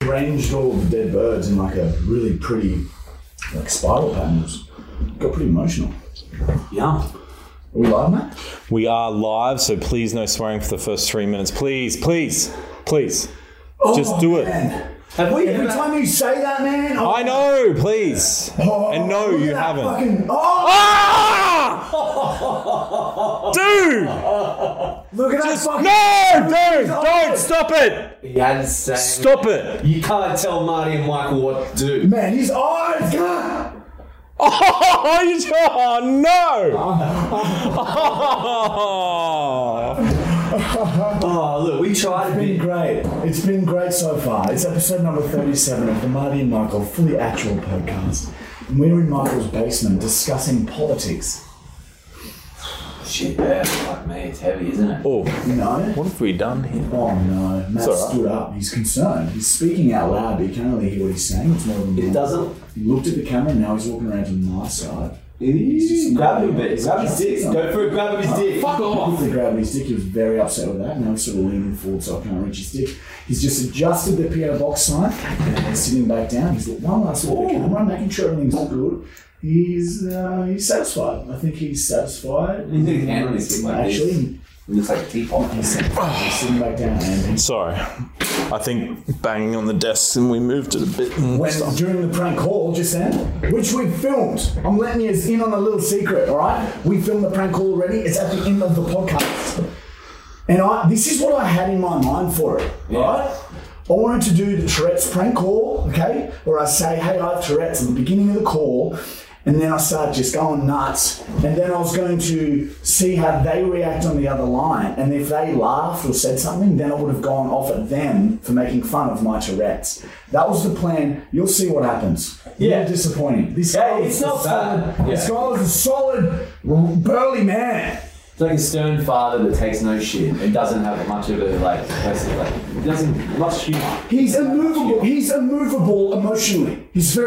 arranged all the dead birds in like a really pretty like spiral patterns. Got pretty emotional. Yeah. Are we live, mate? We are live, so please no swearing for the first 3 minutes. Please. Just do it. Man. Have we Every time you say that, man. I know, please. And no, you haven't. Dude! Look at Just that don't stop it. He hadn't said. Stop it. You can't tell Marty and Michael what to do. Man, his eyes, God. Oh no! Oh, look, we tried to be Great. It's been great so far. It's episode number 37 of the Marty and Michael Fully Actual podcast. And we're in Michael's basement discussing politics. Shit, yeah, fuck me, it's heavy, isn't it? Oh, You know? what have we done here? Oh no. Matt all right. stood up. He's concerned. He's speaking out loud, but you can't really hear what he's saying. It's more than It doesn't. He looked at the camera and now he's walking around to my side. Grab him a bit. Grab his dick. Go for a grab of his dick. Fuck He off. quickly grabbed his dick. He was very upset with that. Now he's sort of leaning forward so I can't reach his dick. He's just adjusted the PO box sign and then sitting back down. He's looked one last look at the camera, making sure everything's good. He's satisfied. I think he's satisfied. He's got his hand on his dick like this. Actually, It looks like a teapot. he's sitting back down and he's Sorry. I think banging on the desks and we moved it a bit. during the prank call just then, which we filmed. I'm letting you in on a little secret, all right? We filmed the prank call already. It's at the end of the podcast. And this is what I had in my mind for it, right? I wanted to do the Tourette's prank call, okay? Where I say, hey, I have Tourette's at the beginning of the call. And then I started just going nuts. And then I was going to see how they react on the other line. And if they laughed or said something, then I would have gone off at them for making fun of my Tourette's. That was the plan. You'll see what happens. Yeah. You're disappointing. This guy It's not bad. This guy was a solid, burly man. It's like a stern father that takes no shit and doesn't have much of a person, he doesn't much humor. He's immovable. He's immovable emotionally. He's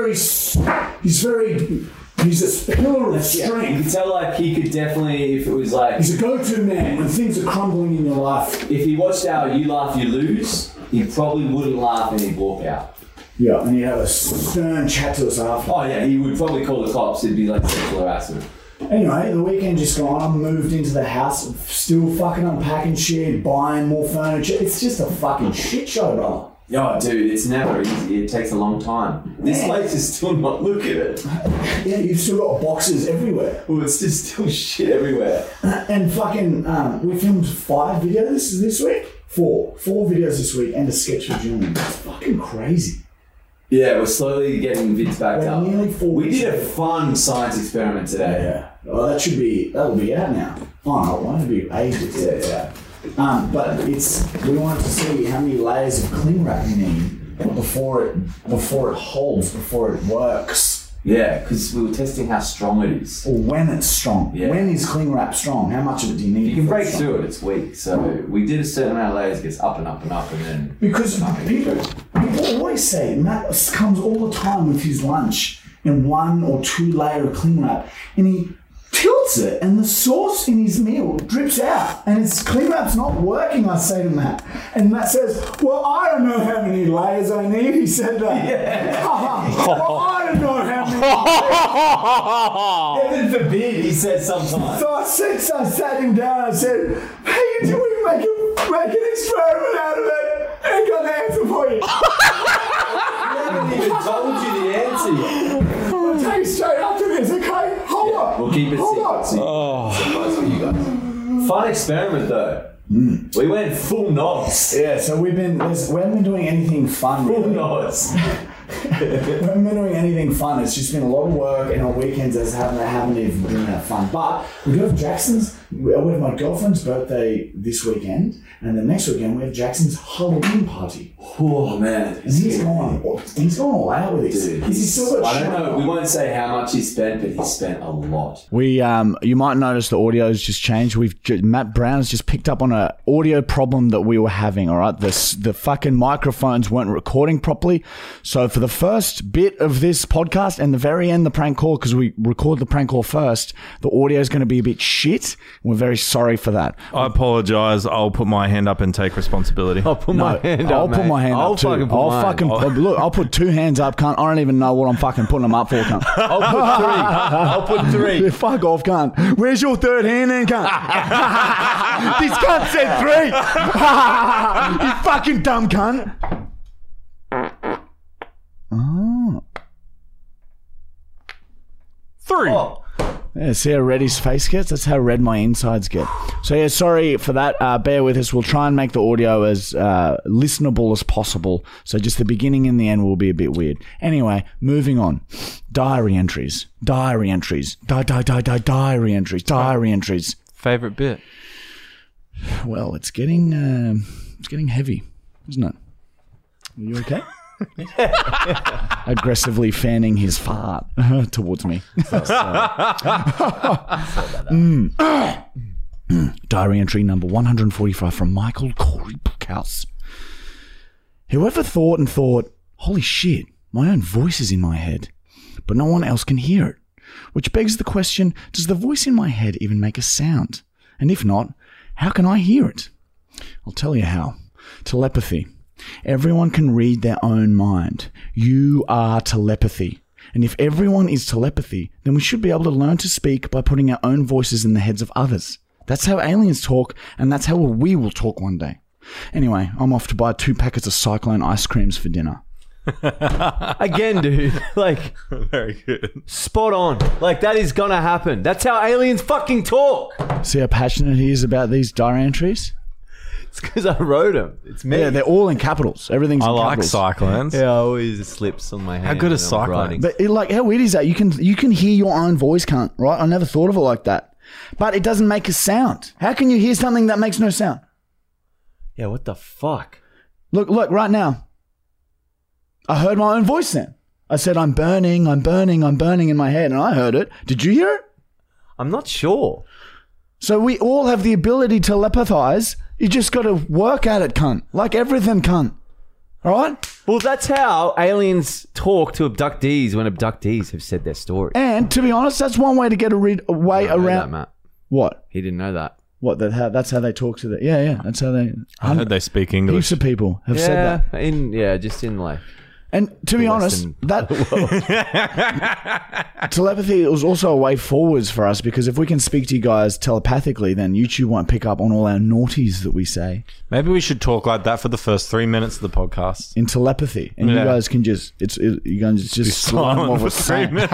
a pillar of You strength. can tell he could definitely, if it was He's a go-to man when things are crumbling in your life. if he watched our You Laugh, You Lose, he probably wouldn't laugh and he'd walk out. Yeah, and he'd have a stern chat to us after. Oh yeah, he would probably call the cops. It'd be like sexual harassment. Anyway, the weekend just gone. I moved into the house, still fucking unpacking shit, buying more furniture. It's just a fucking shit show, brother. Yo, dude, it's never easy. It takes a long time. This place is still not. Look at it. Yeah, you've still got boxes everywhere. Well, it's just still shit everywhere. And fucking, we filmed 5 videos this week. 4 videos this week and a sketch for June. It's fucking crazy. Yeah, we're slowly getting Vince back We're up. nearly 4 We weeks did a ago. fun science experiment today. Yeah. Well, that'll be out now. Oh no, it won't be ages. Yeah. But we wanted to see how many layers of cling wrap you need before it holds, before it works. Yeah, because we were testing how strong it is. Or when it's strong. Yeah. When is cling wrap strong? How much of it do you need? You can before break it's strong? through it, it's weak. So we did a certain amount of layers, it gets up and up and up, and then... Because people always say, Matt comes all the time with his lunch in 1 or 2 layer of cling wrap, and he tilts it, and the sauce in his meal drips out, and his cling wrap's not working, I say to Matt. And Matt says, well, I don't know how many layers I need. He said that. Yeah. Well, I don't know how many. Heaven forbid, he said sometimes. So I sat him down, I said, hey, do we make an experiment out of it? I ain't got the answer for you. I haven't even told you the answer yet. I'll tell you straight after this, okay? Hold on. We'll keep it Hold on. secret. Surprise for you guys. Fun experiment though. We went full nods. Yeah, so we haven't been doing anything fun. Full Really. nods. We haven't been doing anything fun. It's just been a lot of work, and our weekends haven't even been that fun. But we do have we have my girlfriend's birthday this weekend, and the next weekend we have Jackson's Halloween party. Oh man. And he's gone all out with this. Dude, He's still got I don't know. We won't say how much he spent, but he spent a lot. We you might notice the audio has just changed. Matt Brown has just picked up on an audio problem that we were having. All right, the fucking microphones weren't recording properly. So for for the first bit of this podcast and the very end, the prank call, because we record the prank call first, the audio is going to be a bit shit. We're very sorry for that. I apologise. I'll put my hand up and take responsibility. I'll put my hand up. I'll put my hand up too. Look, I'll put 2 hands up, cunt. I don't even know what I'm fucking putting them up for, cunt. I'll put 3. Yeah, fuck off, cunt. Where's your third hand then, cunt? This cunt said 3. You fucking dumb cunt. Oh. 3. Oh. Yeah, see how red his face gets? That's how red my insides get. So yeah, sorry for that. Bear with us. We'll try and make the audio as listenable as possible. So just the beginning and the end will be a bit weird. Anyway, moving on. Diary entries. Diary entries. Diary entries. Diary entries. Favorite bit? Well, it's getting heavy, isn't it? Are you okay? Aggressively fanning his fart towards me. Diary entry number 145 from Michael Corey Bookhouse. Whoever thought, holy shit, my own voice is in my head, but no one else can hear it. Which begs the question, does the voice in my head even make a sound? And if not, how can I hear it? I'll tell you how. Telepathy. Everyone can read their own mind. You are telepathy. And if everyone is telepathy, then we should be able to learn to speak by putting our own voices in the heads of others. That's how aliens talk, and that's how we will talk one day. Anyway, I'm off to buy 2 packets of Cyclone ice creams for dinner. Again, dude. Like, Very good. spot on. Like, that is gonna happen. That's how aliens fucking talk. See how passionate he is about these diary entries? It's because I wrote them. It's me. Yeah, they're all in capitals. Everything's I in like capitals. cyclones. Yeah, I always slips on my hand. How good is when I'm cyclone? writing. But how weird is that? You can hear your own voice, cunt, right? I never thought of it like that. But it doesn't make a sound. How can you hear something that makes no sound? Yeah, what the fuck? Look, right now. I heard my own voice then. I said, I'm burning in my head, and I heard it. Did you hear it? I'm not sure. So we all have the ability to telepathize. You just got to work at it, cunt. Like everything, cunt. All right? Well, that's how aliens talk to abductees when abductees have said their story. And to be honest, that's one way to get a way I know around. that, Matt. What? He didn't know that. What? That's how they talk to the. Yeah. That's how they. I heard they speak English. Heaps of people have said that. Just in like. And to be honest, Western that telepathy was also a way forwards for us, because if we can speak to you guys telepathically, then YouTube won't pick up on all our naughties that we say Maybe we should talk like that for the first 3 minutes of the podcast. in telepathy, and you Yeah. guys can just you can just learn what Silent we're for 3 saying. minutes.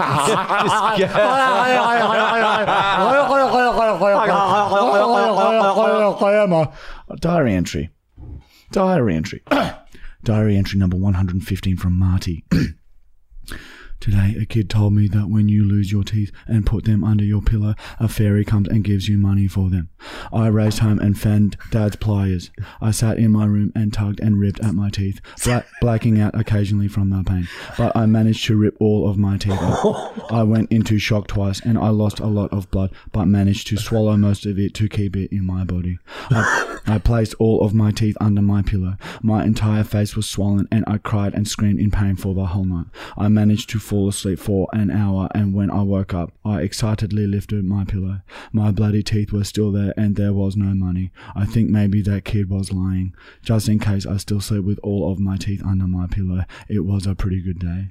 Diary entry. Diary entry. Diary entry number 115 from Marty. Today, a kid told me that when you lose your teeth and put them under your pillow, a fairy comes and gives you money for them. I raced home and found Dad's pliers. I sat in my room and tugged and ripped at my teeth, blacking out occasionally from the pain. But I managed to rip all of my teeth out. I went into shock twice and I lost a lot of blood, but managed to swallow most of it to keep it in my body. I placed all of my teeth under my pillow. My entire face was swollen and I cried and screamed in pain for the whole night. I managed to fall asleep for an hour, and when I woke up, I excitedly lifted my pillow. My bloody teeth were still there and there was no money. I think maybe that kid was lying. Just in case I still sleep with all of my teeth under my pillow. It was a pretty good day.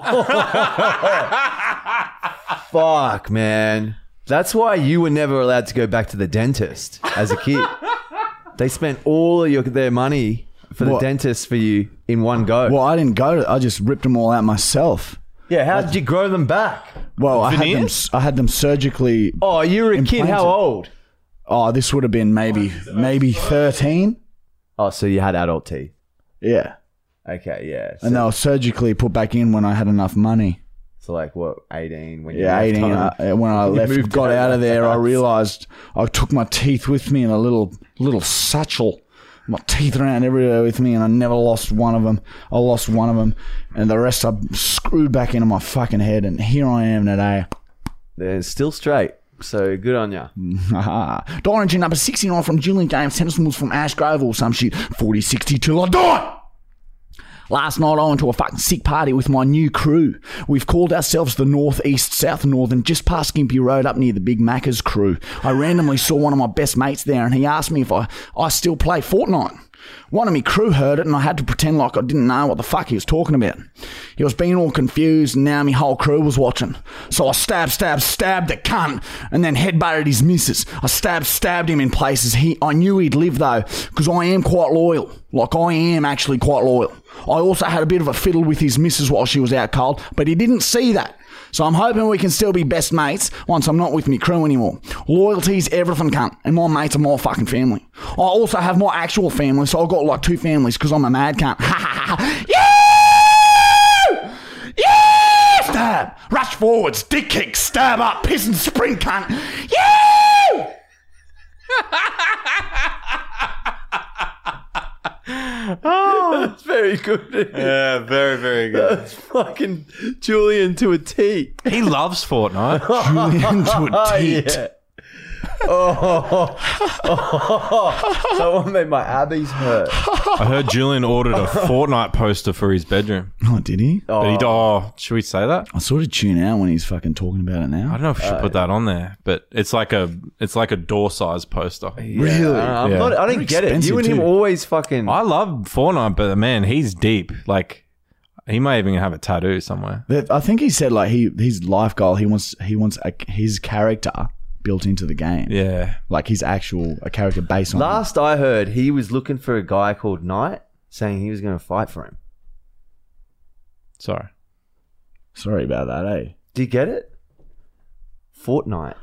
Fuck, man. That's why you were never allowed to go back to the dentist as a kid. They spent all of their money for the What? dentist for you in one go. Well, I didn't go to, I just ripped them all out myself. Yeah, how did you grow them back? Well, I Veneers? had them surgically. Oh, you were a kid. How Implanted. old? Oh, this would have been maybe 13. Oh, so you had adult teeth. Yeah. Okay, yeah. And they were surgically put back in when I had enough money. So like what, 18? When you Yeah, left 18. home? When I moved got out out of of there, the I house. realised I took my teeth with me in a little satchel. My teeth around everywhere with me, and I never lost one of them. I lost one of them, and the rest I screwed back into my fucking head, and here I am today. They're still straight. So good on ya. Diary entry number 69 from Julian James. Henderson was from Ash Grove or some shit. 40-60 till I die. Last night I went to a fucking sick party with my new crew. We've called ourselves the North East South Northern, just past Gympie Road up near the Big Macca's crew. I randomly saw one of my best mates there and he asked me if I still play Fortnite. One of me crew heard it and I had to pretend like I didn't know what the fuck he was talking about. He was being all confused and now my whole crew was watching. So I stabbed the cunt and then headbutted his missus. I stabbed him in places I knew he'd live though, because I am quite loyal. Like I am actually quite loyal. I also had a bit of a fiddle with his missus while she was out cold, but he didn't see that. So I'm hoping we can still be best mates once I'm not with me crew anymore. Loyalty's everything, cunt, and my mates are my fucking family. I also have my actual family, so I've got like 2 families because I'm a mad cunt. Yeah! Yeah! Stab! Rush forwards, dick kick, stab up, piss and sprint, cunt. Yeah! That's very good. Yeah, very, very good. That's fucking Julian to a T. He loves Fortnite. Julian to a teat. Yeah. That one made my abbeys hurt. I heard Julian ordered a Fortnite poster for his bedroom. Oh, did he? But should we say that? I sort of tune out when he's fucking talking about it I now. don't know if we should put that on there, but it's like a door size poster. Really? I Yeah. don't get it. Expensive You and him too. always fucking. I love Fortnite, but man, he's deep. Like he may even have a tattoo somewhere. I think he said like his life goal he wants his character built into the game. Yeah. Like his actual a character based on Last I heard, he was looking for a guy called Knight, saying he was going to fight for him. Sorry. Sorry about that, eh? Do you get it? Fortnite.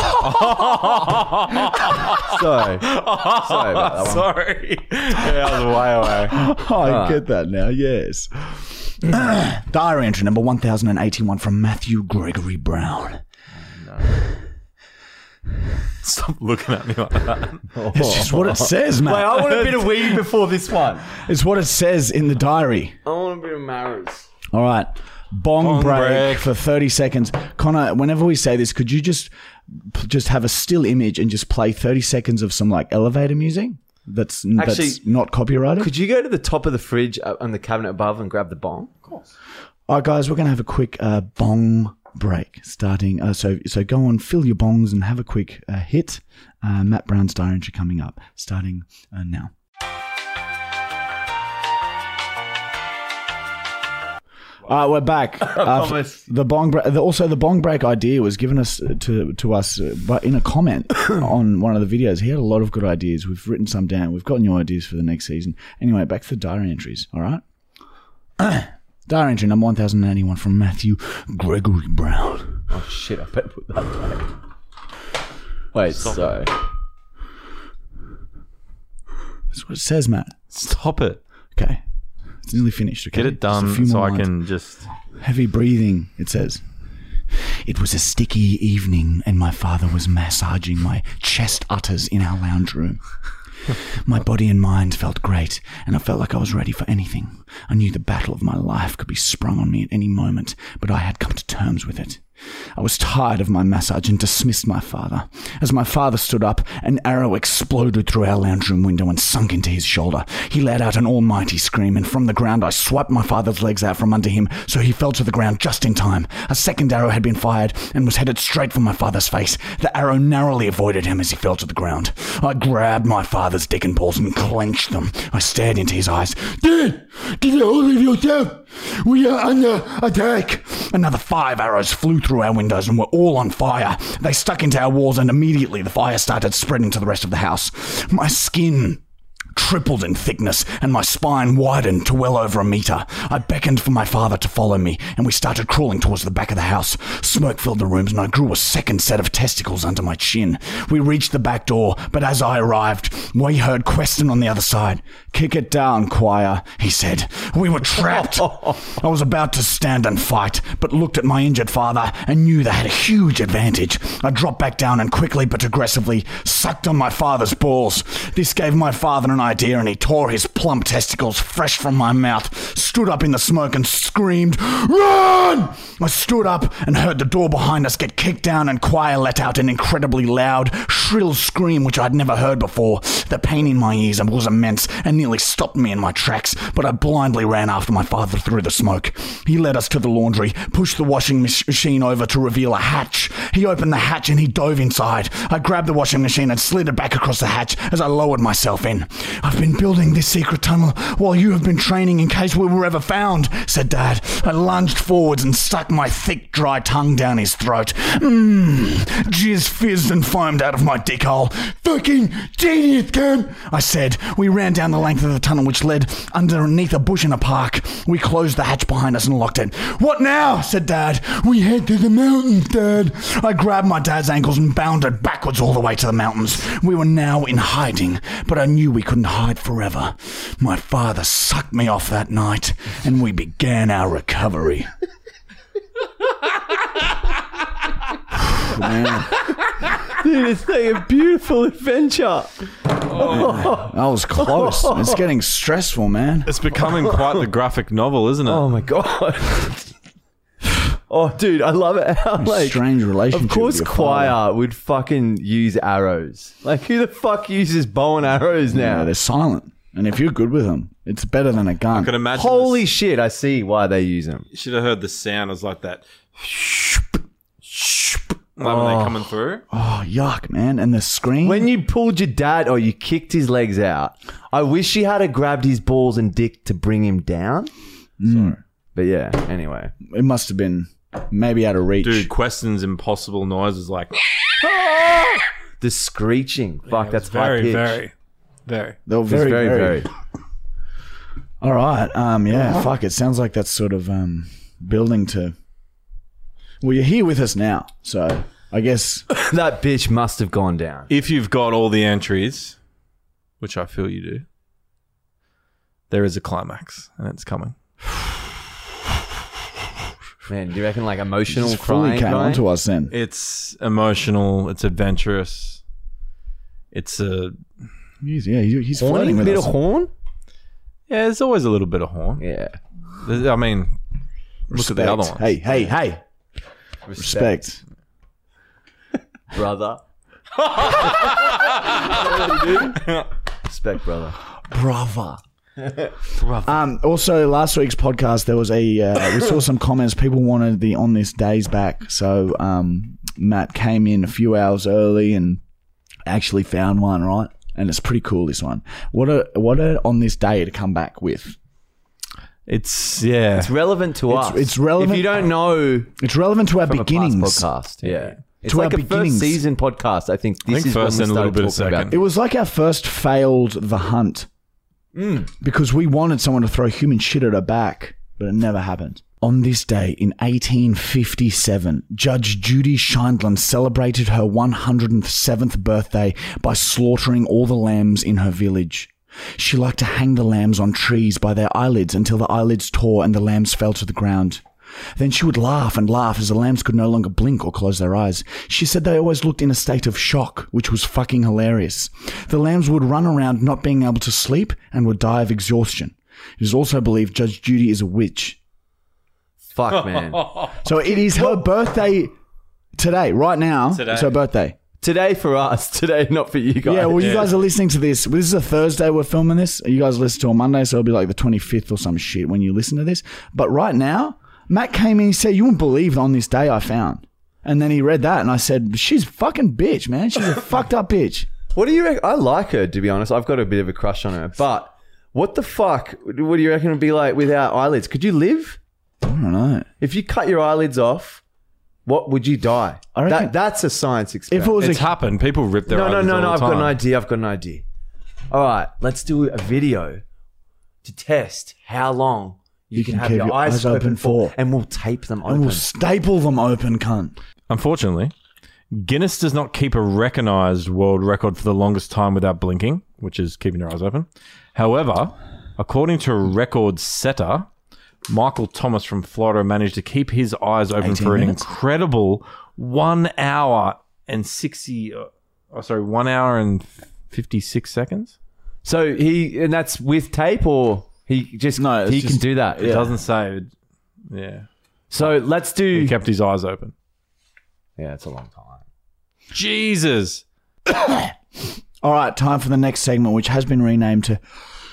Sorry about that one. Sorry. Yeah, that was way away. I get that now, yes. Diary entry number 1081 from Matthew Gregory Brown. Stop looking at me like that. It's just what it says, man. Wait, I want a bit of weed before this one. It's what it says in the diary. I want a bit of Maris. All right. Bong break break. for 30 seconds. Connor, whenever we say this, could you just have a still image and just play 30 seconds of some like elevator music that's not copyrighted? Could you go to the top of the fridge on the cabinet above and grab the bong? Of course. All right, guys, we're going to have a quick bong break starting. So go on, fill your bongs and have a quick hit. Matt Brown's diary entry coming up, starting now. We're back. The bong break. Also, the bong break idea was given us to us, but in a comment on one of the videos. He had a lot of good ideas. We've written some down. We've got new ideas for the next season. Anyway, back to the diary entries. All right. Diary entry number 1081 from Matthew Gregory Brown. Oh shit! I better put that back. Wait, sorry. That's what it says, Matt. Stop it. Okay. It's nearly finished. Okay? Get it Just a done few so more I lines. can just... Heavy breathing, it says. It was a sticky evening and my father was massaging my chest udders in our lounge room. My body and mind felt great and I felt like I was ready for anything. I knew the battle of my life could be sprung on me at any moment, but I had come to terms with it. I was tired of my massage and dismissed my father. As my father stood up, an arrow exploded through our lounge room window and sunk into his shoulder. He let out an almighty scream, and from the ground I swiped my father's legs out from under him, so he fell to the ground just in time. A second arrow had been fired and was headed straight for my father's face. The arrow narrowly avoided him as he fell to the ground. I grabbed my father's dick and balls and clenched them. I stared into his eyes. Dad, get a hold of yourself. We are under attack. Another 5 arrows flew through our windows and were all on fire. They stuck into our walls and immediately the fire started spreading to the rest of the house. My skin tripled in thickness and my spine widened to well over a meter. I beckoned for my father to follow me and we started crawling towards the back of the house. Smoke filled the rooms and I grew a second set of testicles under my chin. We reached the back door, but as I arrived, we heard Queston on the other side. Kick it down, choir, he said. We were trapped. I was about to stand and fight, but looked at my injured father and knew they had a huge advantage. I dropped back down and quickly but aggressively sucked on my father's balls. This gave my father an idea and he tore his plump testicles fresh from my mouth, stood up in the smoke and screamed, "Run!" I stood up and heard the door behind us get kicked down and choir let out an incredibly loud, shrill scream which I'd never heard before. The pain in my ears was immense and nearly stopped me in my tracks, but I blindly ran after my father through the smoke. He led us to the laundry, pushed the washing machine over to reveal a hatch. He opened the hatch and he dove inside. I grabbed the washing machine and slid it back across the hatch as I lowered myself in. "I've been building this secret tunnel while you have been training in case we were ever found," said Dad. I lunged forwards and stuck my thick, dry tongue down his throat. Jizz fizzed and foamed out of my dick hole. "Fucking genius, cunt," I said. We ran down the length of the tunnel which led underneath a bush in a park. We closed the hatch behind us and locked it. "What now?" said Dad. "We head to the mountains, Dad." I grabbed my dad's ankles and bounded backwards all the way to the mountains. We were now in hiding, but I knew we couldn't hide forever. My father sucked me off that night, and we began our recovery. Man. Dude, it's like a beautiful adventure. That was close. It's getting stressful, man. It's becoming quite the graphic novel, isn't it? Oh my god. Oh, dude, I love it. How, like, strange relationship. Of course, with your father. Choir would fucking use arrows. Like, who the fuck uses bow and arrows now? Yeah, they're silent. And if you're good with them, it's better than a gun. I could imagine. Holy shit, I see why they use them. You should have heard the sound. It was like that. Like when they're coming through. Oh, yuck, man. And the scream. When you pulled your dad or you kicked his legs out, I wish you had grabbed his balls and dick to bring him down. Sorry. But yeah, anyway. It must have been maybe out of reach. Dude, Queston's impossible noises like. The screeching. Fuck, that's very, high pitch. very. They were It's very, very. All right. Yeah, fuck. It sounds like that's sort of building to... Well, you're here with us now, so I guess... That bitch must have gone down. If you've got all the entries, which I feel you do, there is a climax and it's coming. Man, do you reckon like emotional Just fully crying? came onto us then. It's emotional. It's adventurous. It's a... He's flirting Horny? with Bit us. of horn? Yeah, there's always a little bit of horn. Yeah. I mean, look at the other ones. Hey. Respect. Brother. Respect, brother. Brava. Also, last week's podcast, there was we saw some comments. People wanted the On This Days back. So Matt came in a few hours early and actually found one, right? And it's pretty cool, this one. What a On This Day to come back with. It's relevant to us. It's relevant. If you don't know It's relevant to our from beginnings. a past podcast. Yeah. It's To like our a first beginnings. season podcast. I think this is first when and we a little started bit of talking about second. It was like our first failed the hunt. Because we wanted someone to throw human shit at our back, but it never happened. On this day in 1857, Judge Judy Scheindlin celebrated her 107th birthday by slaughtering all the lambs in her village. She liked to hang the lambs on trees by their eyelids until the eyelids tore and the lambs fell to the ground. Then she would laugh and laugh as the lambs could no longer blink or close their eyes. She said they always looked in a state of shock, which was fucking hilarious. The lambs would run around not being able to sleep and would die of exhaustion. It is also believed Judge Judy is a witch. Fuck, man. So it is her birthday today, right now. Today. It's her birthday. Today for us. Today not for you guys. Yeah, well, you guys are listening to this. This is a Thursday we're filming this. You guys listen to it on Monday, so it'll be like the 25th or some shit when you listen to this. But right now, Matt came in and he said, "You wouldn't believe On This Day I found." And then he read that and I said, "She's a fucking bitch, man. She's a fucked up bitch." What do you reckon? I like her, to be honest. I've got a bit of a crush on her. But what the fuck? What do you reckon it would be like without eyelids? Could you live? I don't know. If you cut your eyelids off, what would you die? I reckon- That's a science experiment. If it was It's happened. People rip their eyelids No. all the I've got an time. idea. All right, let's do a video to test how long you can have keep your eyes open for, and we'll tape them and open. we'll staple them open, cunt. Unfortunately, Guinness does not keep a recognised world record for the longest time without blinking, which is keeping your eyes open. However, according to a record setter, Michael Thomas from Florida managed to keep his eyes open 18 for an minutes? incredible 1 hour and 1 hour and 56 seconds. So and that's with tape, or he just No, it's he just- can do that. It doesn't say. Yeah. So let's do. He kept his eyes open. Yeah, it's a long time. Jesus. All right, time for the next segment, which has been renamed to...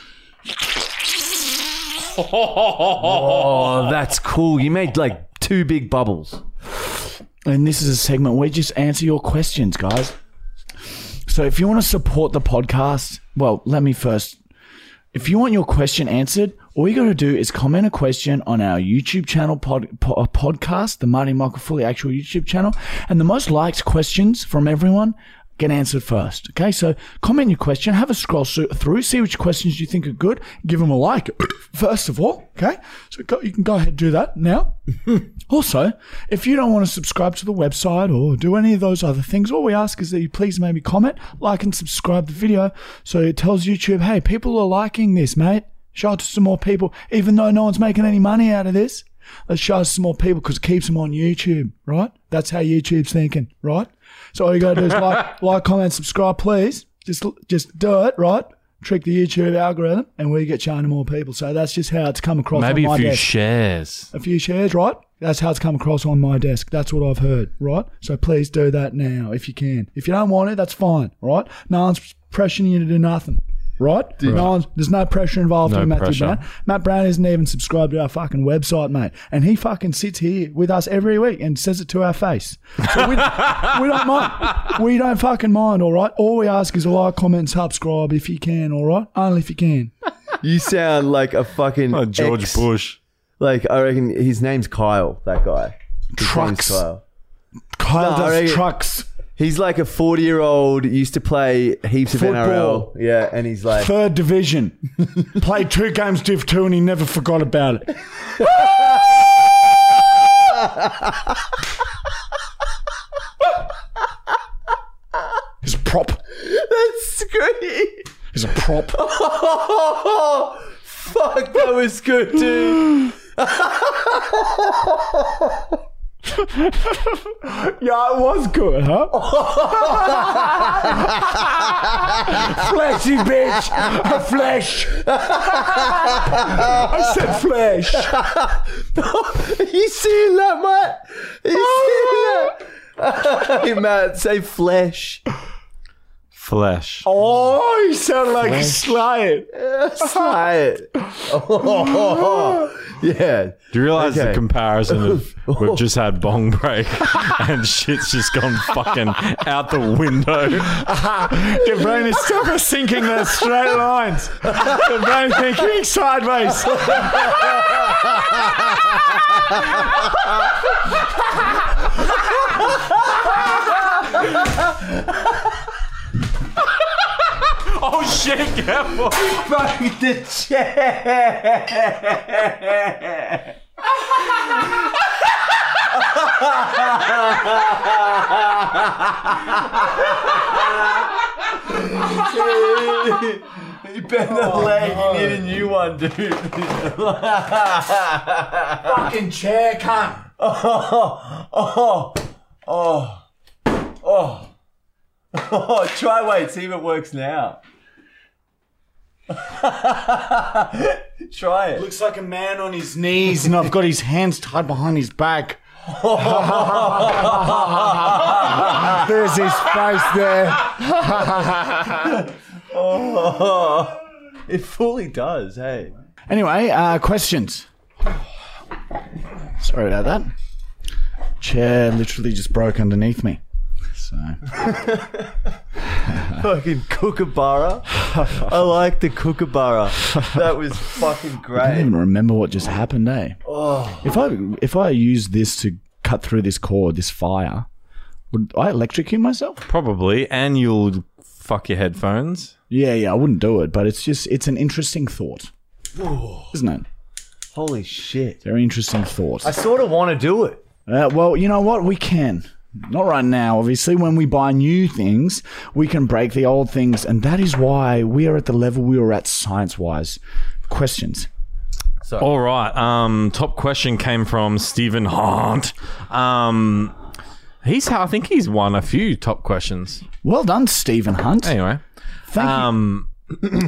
Oh, that's cool. You made like 2 big bubbles. And this is a segment where we just answer your questions, guys. So if you want to support the podcast, well, let me first... If you want your question answered, all you got to do is comment a question on our YouTube channel podcast, the Marty Michael Fully Actual YouTube channel, and the most liked questions from everyone get answered first. Okay, so comment your question, have a scroll through, see which questions you think are good, give them a like first of all. Okay, so you can go ahead and do that now. Also, if you don't want to subscribe to the website or do any of those other things, all we ask is that you please maybe comment, like, and subscribe the video so it tells YouTube, hey, people are liking this, mate. Show it to some more people, even though no one's making any money out of this. Let's show it to some more people because it keeps them on YouTube, right? That's how YouTube's thinking, right? So all you got to do is like, comment, subscribe, please. Just do it, right? Trick the YouTube algorithm, and we get shown to more people. So that's just how it's come across Maybe on my a few desk. shares. A few shares, right? That's how it's come across on my desk. That's what I've heard, right? So please do that now if you can. If you don't want it, that's fine, right? No one's pressuring you to do nothing. Right? There's no pressure involved No in Matthew pressure. Brown. Matt Brown isn't even subscribed to our fucking website, mate. And he fucking sits here with us every week and says it to our face. So we don't mind. We don't fucking mind, all right? All we ask is a like, comment, subscribe if you can, all right? Only if you can. You sound like a fucking George Bush. Like, I reckon his name's Kyle, that guy. His Trucks. name's Kyle. Kyle No, I does reckon- trucks. He's like a 40-year-old, used to play heaps of Football. NRL. Yeah, and he's like... Third division. Played 2 games Div 2 and he never forgot about it. He's a prop. That's great. He's a prop. Oh, fuck, that was good, dude. Yeah, it was good, huh? Fleshy bitch. Flesh. I said flesh. You seen that, Matt? You seen that? Hey, Matt, say flesh. Flesh. Oh, you sound like a slide. Say it. Oh, yeah. Do you realise Okay. the comparison of we've just had bong break and shit's just gone fucking out the window? The brain is still sinking the straight lines. The brain thinking sideways. Oh shit, careful. Fuck the chair. You bent the leg. You need a new one, dude. Fucking chair cunt. Try wait, see if it works now. Try it. Looks like a man on his knees and I've got his hands tied behind his back. There's his face there. It fully does, hey. Anyway, questions. Sorry about that. Chair literally just broke underneath me. So Fucking kookaburra. I like the kookaburra. That was fucking I don't great. even remember what just happened, eh? Oh. If I use this to cut through this cord, this fire, would I electrocute myself? Probably, and you'll fuck your headphones. Yeah, I wouldn't do it, but it's an interesting thought. Isn't it? Holy shit. Very interesting thought. I sort of want to do it. Well, you know what? We can. Not right now, obviously. When we buy new things, we can break the old things, and that is why we are at the level we were at science-wise. Questions? All right. Top question came from Stephen Hunt. I think he's won a few top questions. Well done, Stephen Hunt. Anyway, Thank you.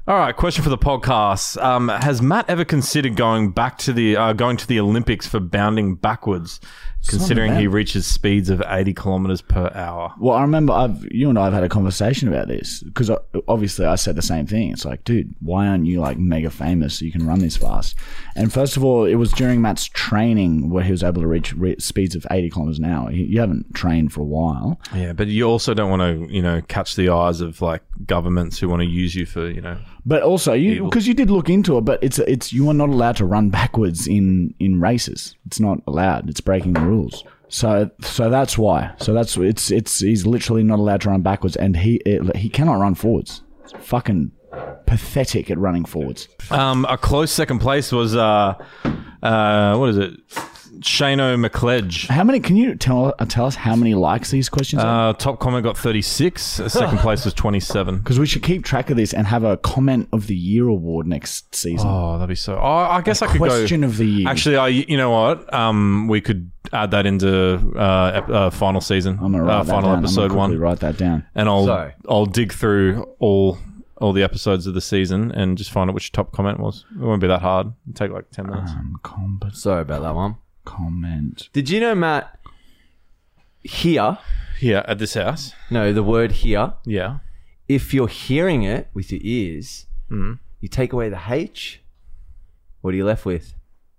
All right, question for the podcast. Has Matt ever considered going to the Olympics for bounding backwards, considering he reaches speeds of 80 kilometers per hour? Well, I remember you and I have had a conversation about this because obviously I said the same thing. It's like, dude, why aren't you like mega famous so you can run this fast? And first of all, it was during Matt's training where he was able to reach speeds of 80 kilometers an hour. You haven't trained for a while. Yeah, but you also don't want to, catch the eyes of like governments who want to use you for, But also, because you did look into it, but it's you are not allowed to run backwards in races. It's not allowed. It's breaking the rules. So that's why. He's literally not allowed to run backwards, and he cannot run forwards. It's fucking pathetic at running forwards. A close second place was what is it? Shano McCledge. How many? Can you tell us how many likes these questions are? Top comment got 36. Second place was 27. Because we should keep track of this and have a comment of the year award next season. Oh, that'd be so. I guess I could go. Question of the year. Actually, you know what? We could add that into final season. I'm gonna write that final down. episode I'm one. Write that down. And I'll dig through all the episodes of the season and just find out which top comment was. It won't be that hard. It'll take like 10 minutes. Sorry about that one. Comment. Did you know, Matt, here, at this house. no, the word here, Yeah. if you're hearing it with your ears, you take away the H, what are you left with?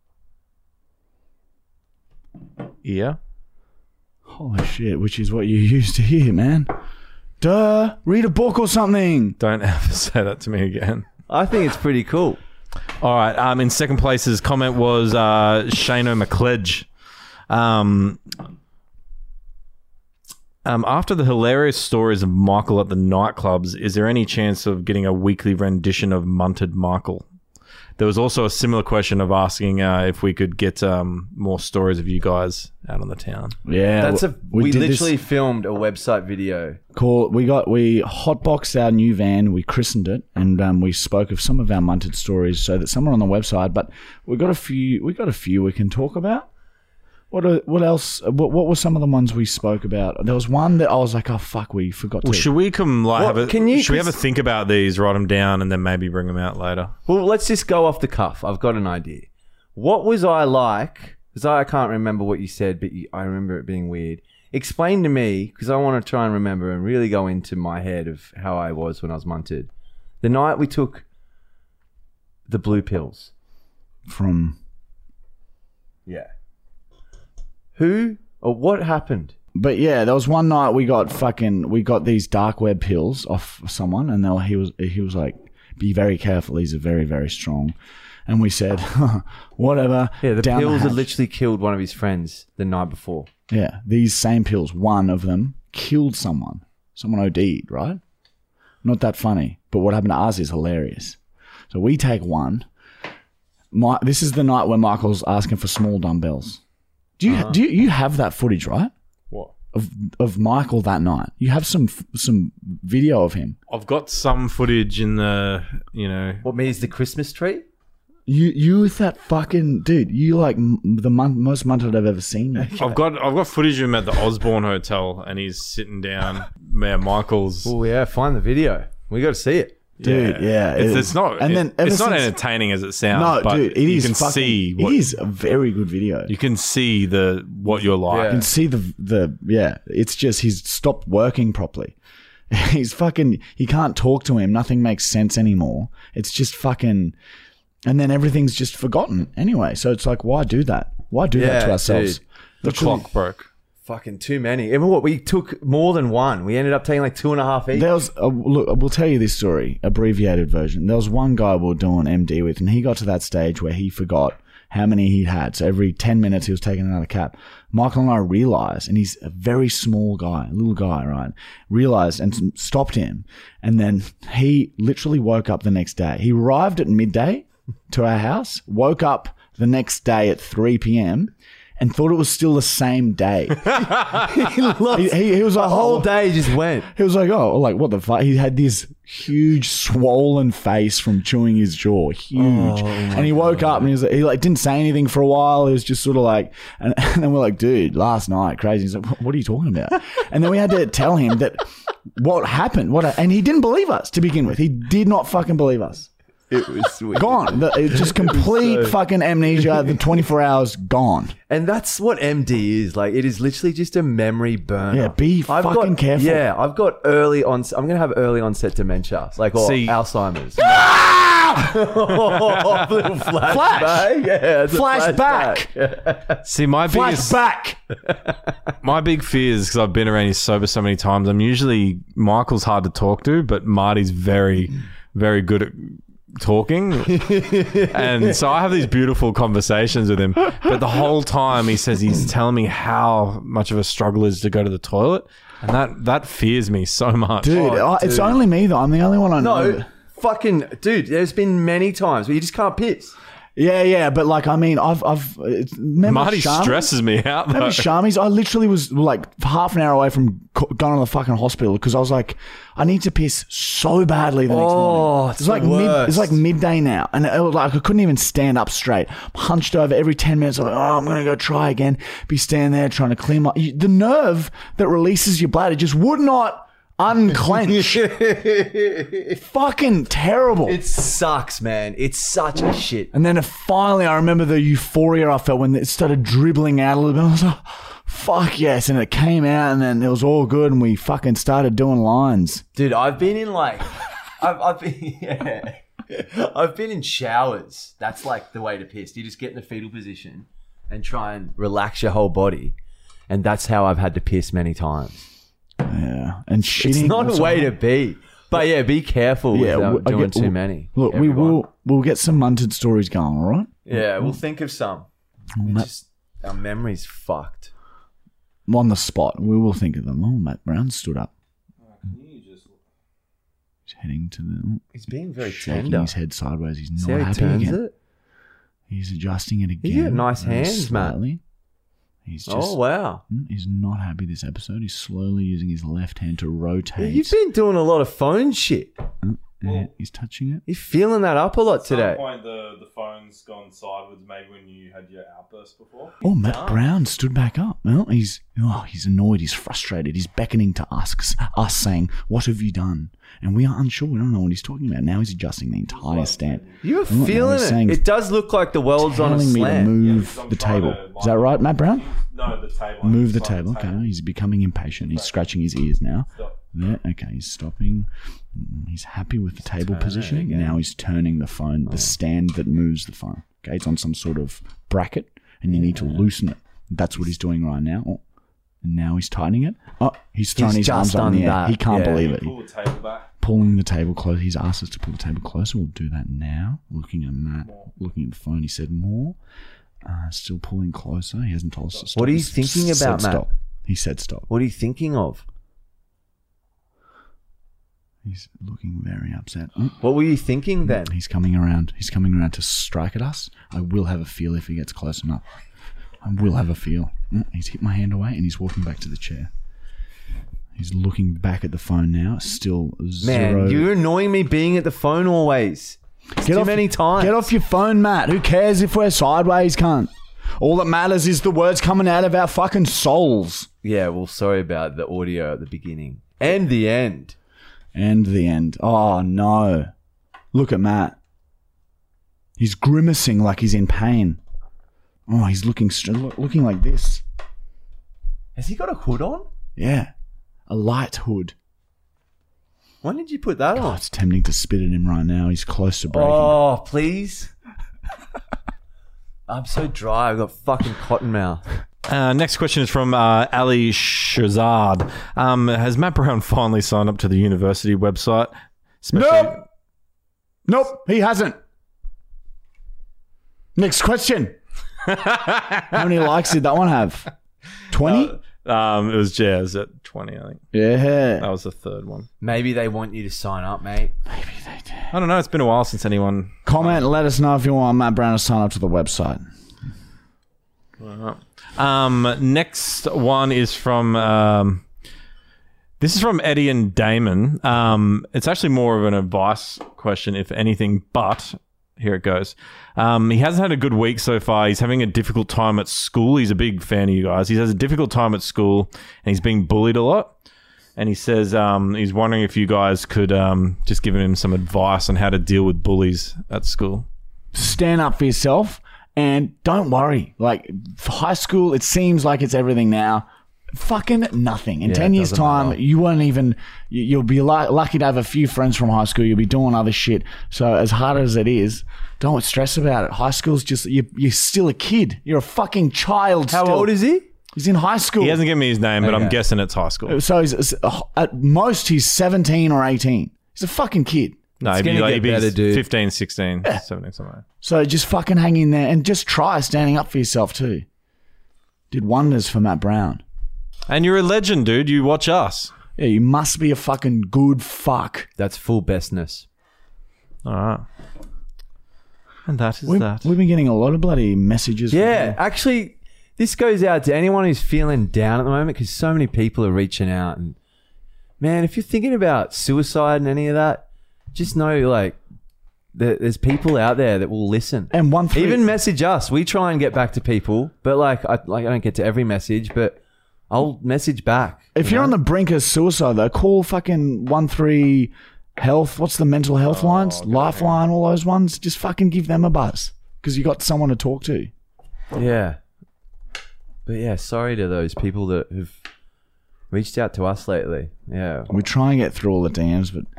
Yeah. Holy shit, which is what you used to hear, man. Duh. Read a book or something. Don't ever say that to me again. I think it's pretty cool. All right. In second place, his comment was Shano McCledge. After the hilarious stories of Michael at the nightclubs, is there any chance of getting a weekly rendition of Munted Michael? There was also a similar question of asking if we could get more stories of you guys out on the town. Yeah. We did literally filmed a website video. We hotboxed our new van, we christened it, and we spoke of some of our Munted stories so that some are on the website, but we got a few we can talk about. What else? What were some of the ones we spoke about? There was one that I was like, oh fuck, we forgot to. Well, should we come should we have a cause- think about these, write them down, and then maybe bring them out later? Well, let's just go off the cuff. I've got an idea. What was I like? Because I can't remember what you said, but I remember it being weird. Explain to me, because I want to try and remember and really go into my head of how I was when I was munted. The night we took the blue pills. From Yeah. Who or what happened? But yeah, there was one night we got these dark web pills off someone, and he was like, "Be very careful. These are very, very strong." And we said, "Whatever." Yeah, the Down pills hatch. had literally killed one of his friends the night before. Yeah, these same pills, one of them killed someone. Someone OD'd, right? Not that funny, but what happened to us is hilarious. So we take one. This is the night where Michael's asking for small dumbbells. Do you have that footage, right? What? Of Michael that night? You have some video of him. I've got some footage in the, What means the Christmas tree? You with that fucking dude. You like the most munted I've ever seen you. I've got footage of him at the Osborne Hotel, and he's sitting down. Yeah, Michael's. Oh yeah, find the video. We got to see it. Dude, yeah, it's not. And then it's not since- entertaining as it sounds. No, but dude, you can see. it is a very good video. You can see what you're like. Yeah. You can see it's just he's stopped working properly. He's fucking, he can't talk to him. Nothing makes sense anymore. It's just fucking, and then everything's just forgotten anyway. So it's like, why do that? Why do that to ourselves? Dude. The clock broke. Fucking too many. Even what we took more than one. We ended up taking like 2.5 each. There was, look, we'll tell you this story, abbreviated version. There was one guy we were doing MD with, and he got to that stage where he forgot how many he'd had. So every 10 minutes he was taking another cap. Michael and I realized, and he's a very small guy, little guy, right? Realized and stopped him. And then he literally woke up the next day. He arrived at midday to our house, woke up the next day at 3 p.m., and thought it was still the same day. he was like, whole day just went. He was like, oh, like what the fuck? He had this huge swollen face from chewing his jaw, huge. And he woke up and he like didn't say anything for a while. He was just sort of like, and then we're like, dude, last night, crazy. He's like, what are you talking about? And then we had to tell him that what happened, and he didn't believe us to begin with. He did not fucking believe us. It was sweet. Gone. It's just complete fucking amnesia. The 24 hours gone. And that's what MD is. Like, it is literally just a memory burner. Yeah, be fucking careful. Yeah, I've got early onset. I'm going to have early onset dementia. Like, or Alzheimer's. Little flashback. Yeah, it's a Flashback. See, my biggest Flashback. my big fear is because I've been around his sober so many times. Michael's hard to talk to, but Marty's very, very good at talking. And so I have these beautiful conversations with him, but the whole time he says he's telling me how much of a struggle it is to go to the toilet, and that fears me so much. Dude, it's only me though. I'm the only one I know. No, fucking dude, there's been many times where you just can't piss. Yeah, but like, I mean, I've Marty stresses me out though. Remember Shami's? I literally was like half an hour away from going to the fucking hospital because I was like, I need to piss so badly the next morning. It's like worst. It's like midday now, and it was like I couldn't even stand up straight. I'm hunched over every 10 minutes. I'm like, I'm gonna go try again. Be standing there trying to clean the nerve that releases your bladder just would not unclench. Fucking terrible. It sucks, man. It's such a shit. And then finally, I remember the euphoria I felt when it started dribbling out a little bit. I was like, fuck yes. And it came out and then it was all good and we fucking started doing lines. Dude, I've been in like, I've been in showers. That's like the way to piss. You just get in the fetal position and try and relax your whole body. And that's how I've had to piss many times. Yeah. And shitting. It's not a way to be. But yeah, be careful without doing too many. Look, we'll get some munted stories going, all right? Yeah, we'll think of some. Our memory's fucked. On the spot. We will think of them. Oh, Matt Brown stood up. He's heading to the... He's being very shaking tender. his head sideways. He's See not how happy he turns again. it? He's adjusting it again. You got nice hands, slowly. Matt. He's just... Oh, wow. He's not happy this episode. He's slowly using his left hand to rotate. You've been doing a lot of phone shit. He's touching it. You're feeling that up a lot today. At some point, the phone's gone sideways, maybe when you had your outburst before. Oh, Matt Brown stood back up. Well, he's annoyed. He's frustrated. He's beckoning to us saying, "What have you done?" And we are unsure. We don't know what he's talking about. Now he's adjusting the entire stand. You're feeling it. It does look like the world's on a telling me to slant. move the table. Is that right, Matt Brown? No, the table. Move the table. Okay, he's becoming impatient. He's scratching his ears now. There. Okay, he's stopping. He's happy with the table positioning. Now he's turning the phone, the stand that moves the phone. Okay, it's on some sort of bracket, and you need to loosen it. That's what he's doing right now. Oh, and now he's tightening it. Oh, he's throwing his arms up in the air. He can't believe it. Pull the table back. Pulling the table close. He's asked us to pull the table closer. We'll do that now. Looking at Matt, looking at the phone. He said more. Still pulling closer. He hasn't told us to stop. What are you thinking about, Matt? Stop. He said stop. What are you thinking of? He's looking very upset. What were you thinking then? He's coming around. He's coming around to strike at us. I will have a feel if he gets close enough. I will have a feel. He's hit my hand away and he's walking back to the chair. He's looking back at the phone now. Still zero. Man, you're annoying me being at the phone always. Too many times. Get off your phone, Matt. Who cares if we're sideways, cunt? All that matters is the words coming out of our fucking souls. Yeah, well, sorry about the audio at the beginning. And the end. And the end. Oh, no. Look at Matt. He's grimacing like he's in pain. Oh, he's looking like this. Has he got a hood on? Yeah. A light hood. When did you put that on? It's tempting to spit at him right now. He's close to breaking. Oh, please. I'm so dry. I've got fucking cotton mouth. Next question is from Ali Shazad. Has Matt Brown finally signed up to the university website? Nope, he hasn't. Next question. How many likes did that one have? 20? It was Jazz at 20, I think. Yeah. That was the third one. Maybe they want you to sign up, mate. Maybe they did. I don't know. It's been a while since anyone... Comment and let us know if you want Matt Brown to sign up to the website. Next one is from this is from Eddie and Damon. It's actually more of an advice question, if anything, but here it goes. He hasn't had a good week so far. He's having a difficult time at school. He's a big fan of you guys. He has a difficult time at school and he's being bullied a lot. And he says he's wondering if you guys could just give him some advice on how to deal with bullies at school. Stand up for yourself and don't worry. Like, for high school, it seems like it's everything now. Fucking nothing. In 10 years' time, you won't even... You'll be lucky to have a few friends from high school. You'll be doing other shit. So as hard as it is, don't stress about it. High school's just... You're still a kid. You're a fucking child How still. old is he? He's in high school. He hasn't given me his name, but I'm guessing it's high school. So at most, he's 17 or 18. He's a fucking kid. No, he'd gonna get be better, dude. 15, 16, 17, somewhere. So just fucking hang in there and just try standing up for yourself too. Did wonders for Matt Brown. And you're a legend, dude. You watch us. Yeah, you must be a fucking good fuck. That's full bestness. All right. And that is that. We've been getting a lot of bloody messages. from Yeah, people. actually, this goes out to anyone who's feeling down at the moment because so many people are reaching out. And man, if you're thinking about suicide and any of that, just know like there's people out there that will listen. And Even message us. We try and get back to people, but I don't get to every message, but I'll message back. If you're on the brink of suicide, though, call fucking 13 Health. What's the mental health lines? Lifeline, all those ones. Just fucking give them a buzz because you got someone to talk to. Yeah. But yeah, sorry to those people that have reached out to us lately. Yeah. We try and get through all the DMs, but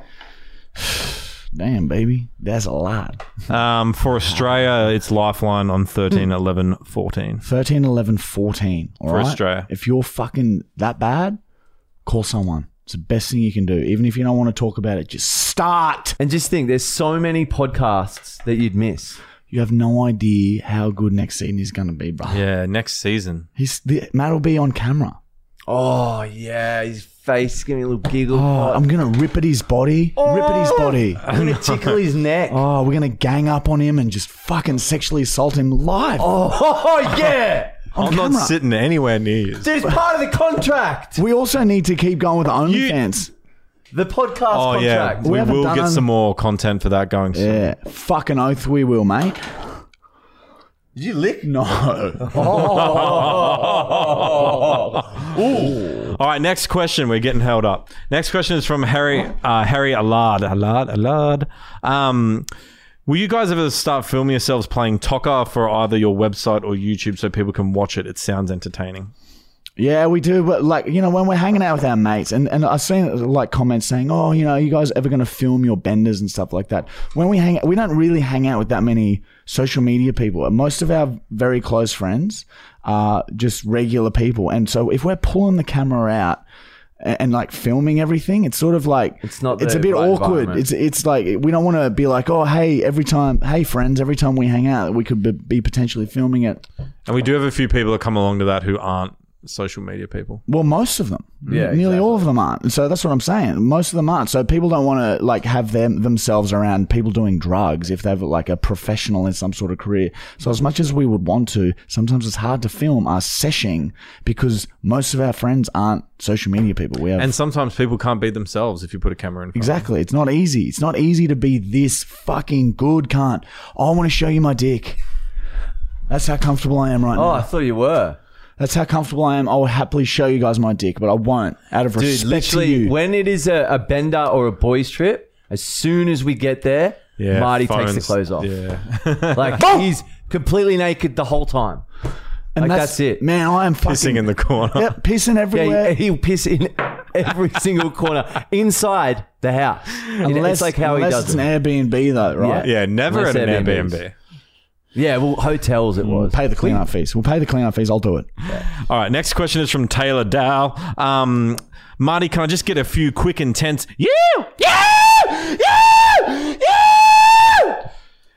damn, baby, that's a lot. For Australia, it's Lifeline on 13, 11, 14. 13, 11, 14. All For right? Australia. If you're fucking that bad, call someone. It's the best thing you can do. Even if you don't want to talk about it, just start. And just think, there's so many podcasts that you'd miss. You have no idea how good next season is going to be, bro. Yeah, next season. Matt will be on camera. Oh, yeah. His face giving me a little giggle. Oh, I'm going to rip at his body. Rip at his body. I'm going to tickle his neck. Oh, we're going to gang up on him and just fucking sexually assault him live. Oh, yeah. I'm camera. not sitting anywhere near you. Dude, it's part of the contract. We also need to keep going with the OnlyFans. The podcast Oh, yeah. contract. We haven't will done get un- some more content for that going soon. Yeah. Fucking oath we will, mate. Did you lick? No. All right, next question. We're getting held up. Next question is from Harry Allard. Will you guys ever start filming yourselves playing Tokka for either your website or YouTube so people can watch it? It sounds entertaining. Yeah, we do. But like, you know, when we're hanging out with our mates, and I've seen like comments saying, "Oh, you know, you guys ever going to film your benders and stuff like that?" When we hang, we don't really hang out with that many social media people. Most of our very close friends are just regular people, and so if we're pulling the camera out and like filming everything, it's sort of like It's not It's the a bit right awkward. environment. It's like we don't want to be like, "Oh, hey, hey friends, every time we hang out, we could be potentially filming it." And we do have a few people that come along to that who aren't social media people. Well, most of them. Yeah, Nearly exactly. all of them aren't. And so that's what I'm saying. Most of them aren't. So people don't want to like have themselves around people doing drugs if they've like a professional in some sort of career. So as much as we would want to, sometimes it's hard to film us seshing because most of our friends aren't social media people. We have And sometimes people can't be themselves if you put a camera in front. exactly. It's not easy. It's not easy to be this fucking good, can't. I want to show you my dick. That's how comfortable I am right Oh, now. I thought you were. That's how comfortable I am. I will happily show you guys my dick, but I won't out of Dude, respect to literally, you. when it is a bender or a boys trip, as soon as we get there, Yeah, Marty takes the phones. clothes off. Yeah. Like, he's completely naked the whole time. And Like, that's it. Man, I am fucking... Pissing in the corner. Yep, pissing Yeah, everywhere. he'll piss in every single corner inside the house. It's like how he unless does it's it. an Airbnb though, right? Yeah, never Unless at an Airbnbs. Airbnb. Yeah, well, hotels it was. Pay the clean-up fees. We'll pay the clean-up fees. I'll do it. All right, next question is from Taylor Dow. Marty, can I just get a few quick intense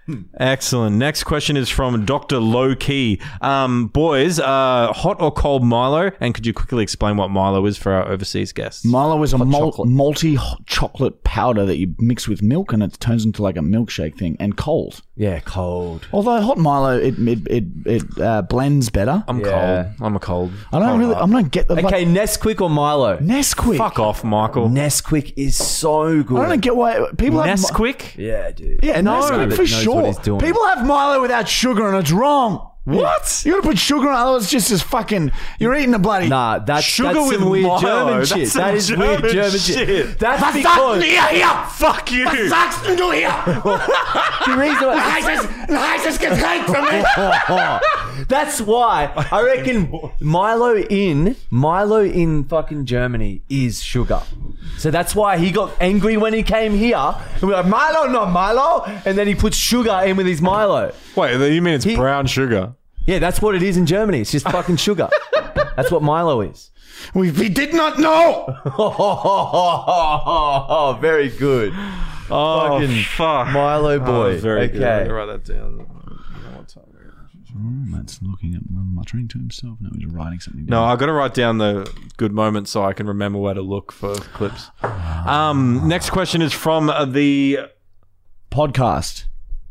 Excellent. Next question is from Dr. Low Key. Boys, hot or cold Milo? And could you quickly explain what Milo is for our overseas guests? Milo is a chocolate. malty hot chocolate powder that you mix with milk and it turns into like a milkshake thing, and cold. Yeah, cold. Although hot Milo, it blends better. I'm Yeah. cold. I'm a cold. I don't get the Okay, Nesquik or Milo? Nesquik. Fuck off, Michael. Nesquik is so good. I don't get why people have Nesquik? Yeah, dude. Yeah, No, Nesquik that for knows sure. what he's doing. People have Milo without sugar and it's wrong. What? You gotta put sugar on, otherwise it's just as fucking. You're eating a bloody. Nah, that's Sugar that's with some weird Milo. German That's shit. some That is weird German German shit. shit. That's Was because sagst du hier? Fuck you. Was sagst du hier? the reason why, Ein heißes Getränk für mich. that's why I reckon Milo in fucking Germany is sugar. So that's why he got angry when he came here. And we're like, Milo, not Milo. And then he puts sugar in with his Milo. Wait, you mean it's brown sugar? Yeah, that's what it is in Germany. It's just fucking sugar. That's what Milo is. We did not know. Oh, very good. Oh, Fucking fuck. Milo boy. Oh, very good. Okay. Write that down. Matt's looking at muttering to himself. No, he's writing something No, down. I got to write down the good moments so I can remember where to look for clips. Next question is from the Podcast.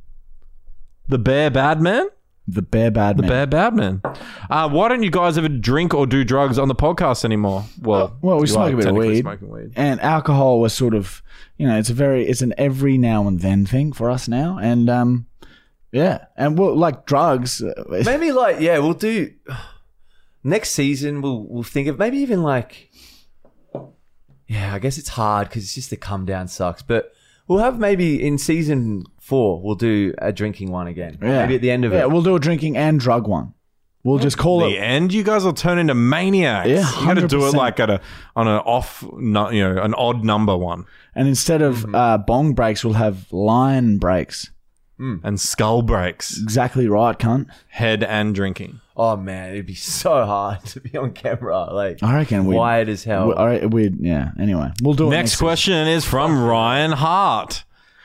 Bear Bad Man. The Bear Bad Man. Bear Bad Man. Why don't you guys ever drink or do drugs on the podcast anymore? Well, we you smoke are a bit of technically weed. smoking weed. And alcohol was sort of, it's an every now and then thing for us now. And yeah, and we'll like drugs. Maybe like, yeah, we'll do next season. We'll think of maybe even like, yeah, I guess it's hard because it's just the come down sucks. But we'll have maybe in season 4, we'll do a drinking one again. Yeah. Maybe at the end of Yeah, it. we'll do a drinking and drug one. We'll just call The it. end, you guys will turn into maniacs. Yeah, you got to do it 100%. like on an off, an odd number one, And instead of bong breaks, we'll have line breaks. and skull breaks, Exactly right, cunt. head and drinking. Oh man, it'd be so hard to be on camera. Like, I reckon we. wired as hell. Yeah. Anyway, we'll do it Next question is from Ryan Hart.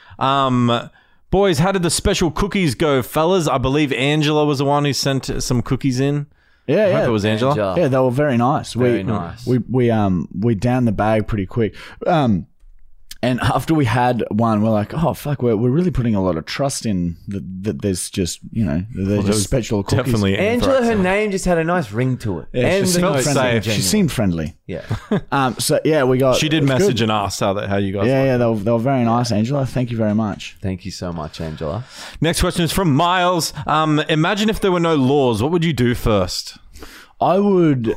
Boys, how did the special cookies go, fellas? I believe Angela was the one who sent some cookies in. Yeah, I hope yeah. it was Angela. Angela. Yeah, they were very nice. Very nice. We downed the bag pretty quick. And after we had one, we're like, oh fuck, we're really putting a lot of trust in that. There's just there's just special cookies. Definitely Angela, anthrax. her name just had a nice ring to it. Yeah, and she the seemed note friendly. seemed Safe. She genuine. seemed friendly. Yeah. So yeah, we got. She did it was message good. and ask how you guys. Yeah, they were very nice, Angela. Thank you very much. Thank you so much, Angela. Next question is from Miles. Imagine if there were no laws. What would you do first? I would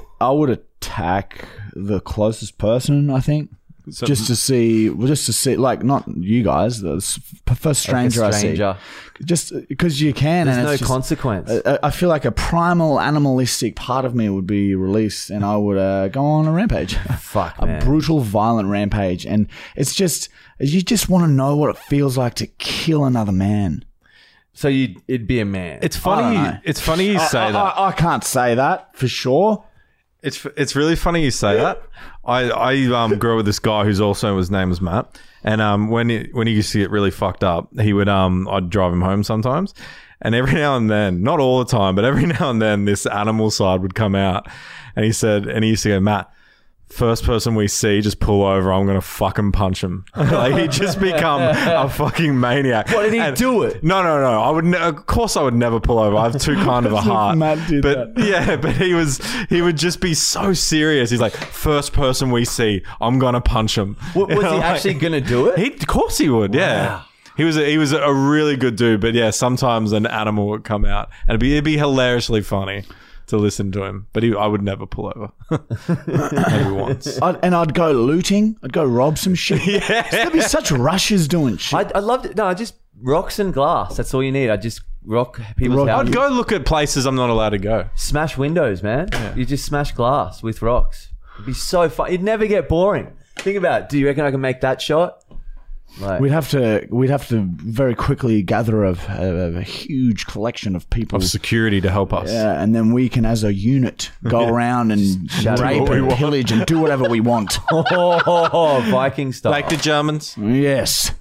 attack the closest person. I think. So- just to see, like not you guys, the first stranger, Like a stranger. I see, just because you can. There's and no it's just, consequence. I feel like a primal animalistic part of me would be released, and I would go on a rampage, Fuck, a man. brutal, violent rampage, and it's just you just want to know what it feels like to kill another man. So it'd be a man. It's I funny. don't know. It's funny you say that. I can't say that for sure. It's really funny you say that. I grew up with this guy his name was Matt, and when he used to get really fucked up, he would I'd drive him home sometimes, and every now and then, not all the time, but every now and then, this animal side would come out, and he used to go, Matt, first person we see, just pull over. I'm gonna fucking punch him. Like he'd just become a fucking maniac. What, did he do it? No. I would. Of course, I would never pull over. I have too kind of a heart. Matt did but that. yeah, but he would just be so serious. He's like, first person we see, I'm gonna punch him. Was he actually gonna do it? Of course he would. Yeah. Wow. He was a really good dude. But yeah, sometimes an animal would come out, and it'd be hilariously funny to listen to him, but I would never pull over. Maybe once. I'd go looting. I'd go rob some shit. Yeah. There'd be such rushes doing shit. I loved it. No, just rocks and glass. That's all you need. I just rock people's Rock- houses. I'd go look at places I'm not allowed to go. Smash windows, man. You just smash glass with rocks. It'd be so fun. It'd never get boring. Think about it. Do you reckon I can make that shot? Like, We'd have to very quickly gather a huge collection of people. Of security to help us. Yeah, and then we can, as a unit, go around and rape what we and want. pillage and do whatever we want. oh, Viking style. Like the Germans. Yes.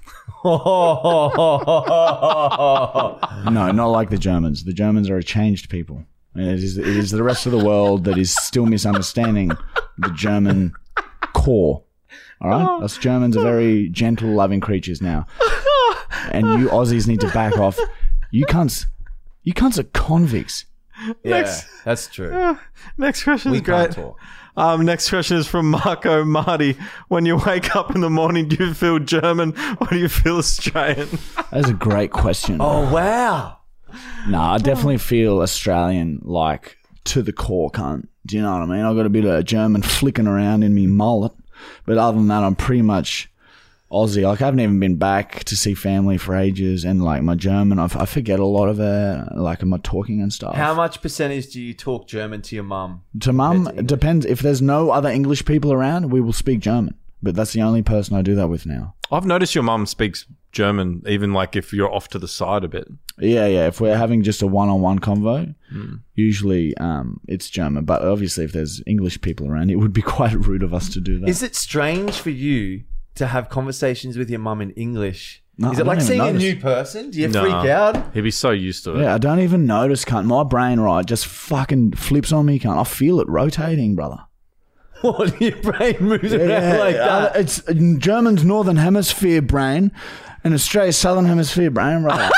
No, not like the Germans. The Germans are a changed people. And it is the rest of the world that is still misunderstanding the German core. All right? Us Germans are very gentle, loving creatures now. And you Aussies need to back off. You cunts are convicts. Yeah, that's true. Next question We is great. can't talk. Next question is from Marco Marty. When you wake up in the morning, do you feel German or do you feel Australian? That's a great question. Oh, wow. No, I definitely feel Australian, like, to the core, cunt. Do you know what I mean? I've got a bit of German flicking around in me mullet. But other than that, I'm pretty much Aussie. Like, I haven't even been back to see family for ages. And, like, my German, I forget a lot of it, like, my talking and stuff. How much percentage do you talk German to your mum? To mum, it depends. If there's no other English people around, we will speak German. But that's the only person I do that with now. I've noticed your mum speaks German, even like if you're off to the side a bit. Yeah. If we're having just a one-on-one convo, usually it's German. But obviously, if there's English people around, it would be quite rude of us to do that. Is it strange for you to have conversations with your mum in English? No, Is I it like don't seeing even a notice. new person? Do you No. freak out? He'd be so used to it. Yeah, I don't even notice, cunt. My brain, right, just fucking flips on me, cunt. I feel it rotating, brother. What, your brain moves around like that? It's German's northern hemisphere brain and Australia's southern hemisphere brain, brother.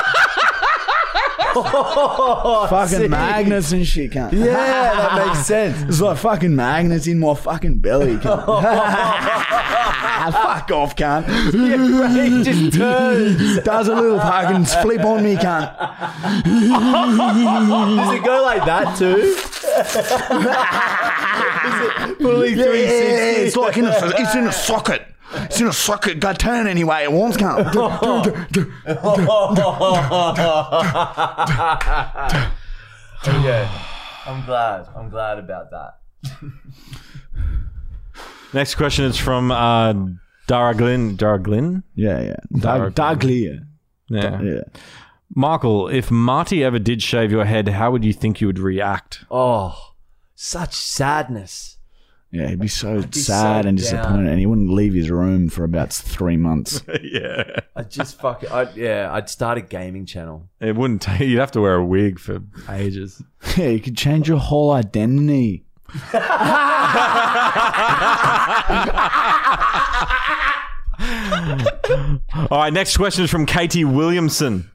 Fucking sick. magnets and shit, cunt. Yeah, that makes sense. It's like fucking magnets in my fucking belly, cunt. Fuck off, cunt. Your brain just turns. Does a little fucking flip on me, cunt. Does it go like that too? Is it fully 360? It's like it's in a socket. It's in a socket. Go turn anyway. It wants, cunt. Okay. I'm glad about that. Next question is from Dara Glynn. Yeah. Dark. Daglia. Yeah. Yeah. Michael, if Marty ever did shave your head, how would you think you would react? Oh, such sadness. Yeah, he'd be so be sad so and down. disappointed, and he wouldn't leave his room for about 3 months. Yeah. I'd start a gaming channel. It wouldn't take, you'd have to wear a wig for ages. Yeah, you could change your whole identity. All right, next question is from Katie Williamson.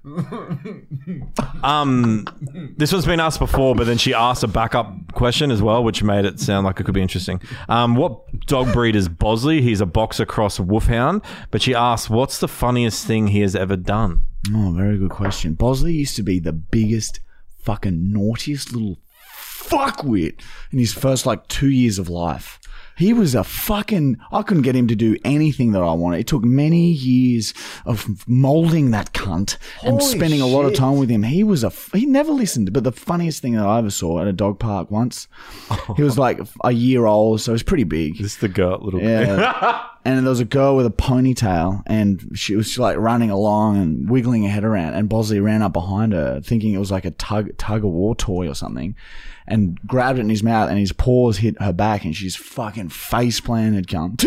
This one's been asked before, but then she asked a backup question as well, which made it sound like it could be interesting. What dog breed is Bosley? He's a boxer cross wolfhound, but she asked, what's the funniest thing he has ever done? Oh, very good question. Bosley used to be the biggest, fucking naughtiest little fuckwit in his first, 2 years of life. He was I couldn't get him to do anything that I wanted. It took many years of molding that cunt and Holy spending a lot of shit. time with him. He never listened. But the funniest thing that I ever saw at a dog park once, he was like a year old, so he was pretty big. This is the girl, little Yeah. And there was a girl with a ponytail, and she was running along and wiggling her head around. And Bosley ran up behind her, thinking it was like a tug of war toy or something, and grabbed it in his mouth. And his paws hit her back, and she's fucking face planted. Come,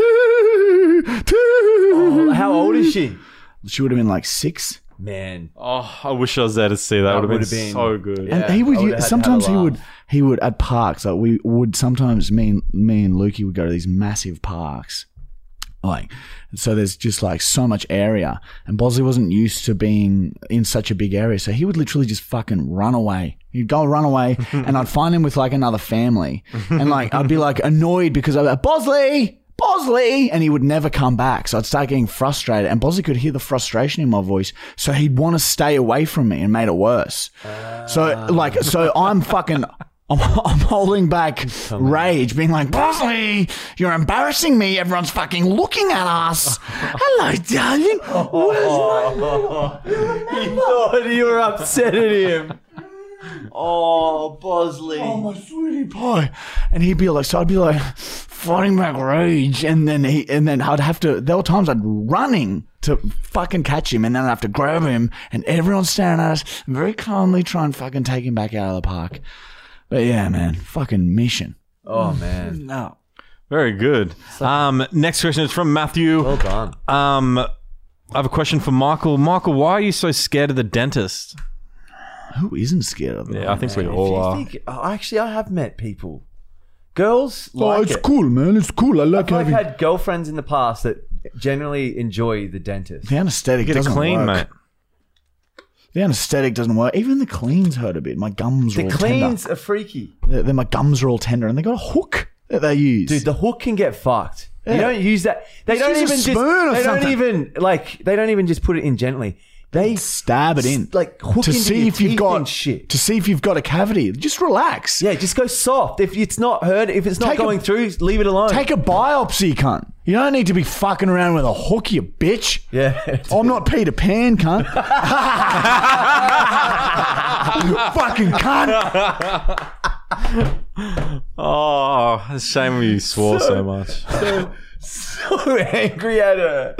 Oh, how old is she? She would have been 6. Man. Oh, I wish I was there to see that. Would have would've been been- so good. Yeah. And he I would've would had to sometimes have a he would at parks. Like we would sometimes me and Lukey would go to these massive parks. So there's just so much area, and Bosley wasn't used to being in such a big area, so he would literally just fucking run away. He'd go run away, and I'd find him with another family, and I'd be annoyed because I'd be like, Bosley, and he would never come back. So I'd start getting frustrated, and Bosley could hear the frustration in my voice, so he'd want to stay away from me, and made it worse. So I'm fucking. I'm holding back rage, being like, Bosley, you're embarrassing me. Everyone's fucking looking at us. Hello, darling. You thought you were upset at him. Oh, Bosley. Oh, my sweetie pie. And he'd be so I'd be fighting back rage. And then I'd have to, there were times I'd running to fucking catch him, and then I'd have to grab him, and everyone's staring at us and very calmly try and fucking take him back out of the park. But yeah, man, fucking mission. Oh, man. No. Very good. Next question is from Matthew. Well done. I have a question for Michael. Michael, why are you so scared of the dentist? Who isn't scared of them? Yeah, I think we If all you are. think- actually, I have met people. Girls Oh, like it's it. cool, man. It's cool. I like I've having... had girlfriends in the past that generally enjoy the dentist. The anesthetic Get it doesn't clean, work. mate. The anesthetic doesn't work. Even the cleans hurt a bit. My gums are The all cleans tender. are freaky. My gums are all tender, and they got a hook that they use. Dude, the hook can get fucked. You Yeah. don't use that. They Just don't use a even just. spoon or They something. don't even They don't even just put it in gently. They stab it in, like hook to into see your if you've teeth got and shit. to see if you've got a cavity. Just relax. Yeah, just go soft. If it's not hurt, if it's not Take a- going through, leave it alone. Take a biopsy, cunt. You don't need to be fucking around with a hook, you bitch. yeah. I'm not Peter Pan, cunt. Fucking cunt. Oh, it's a shame you swore so much. So angry at her.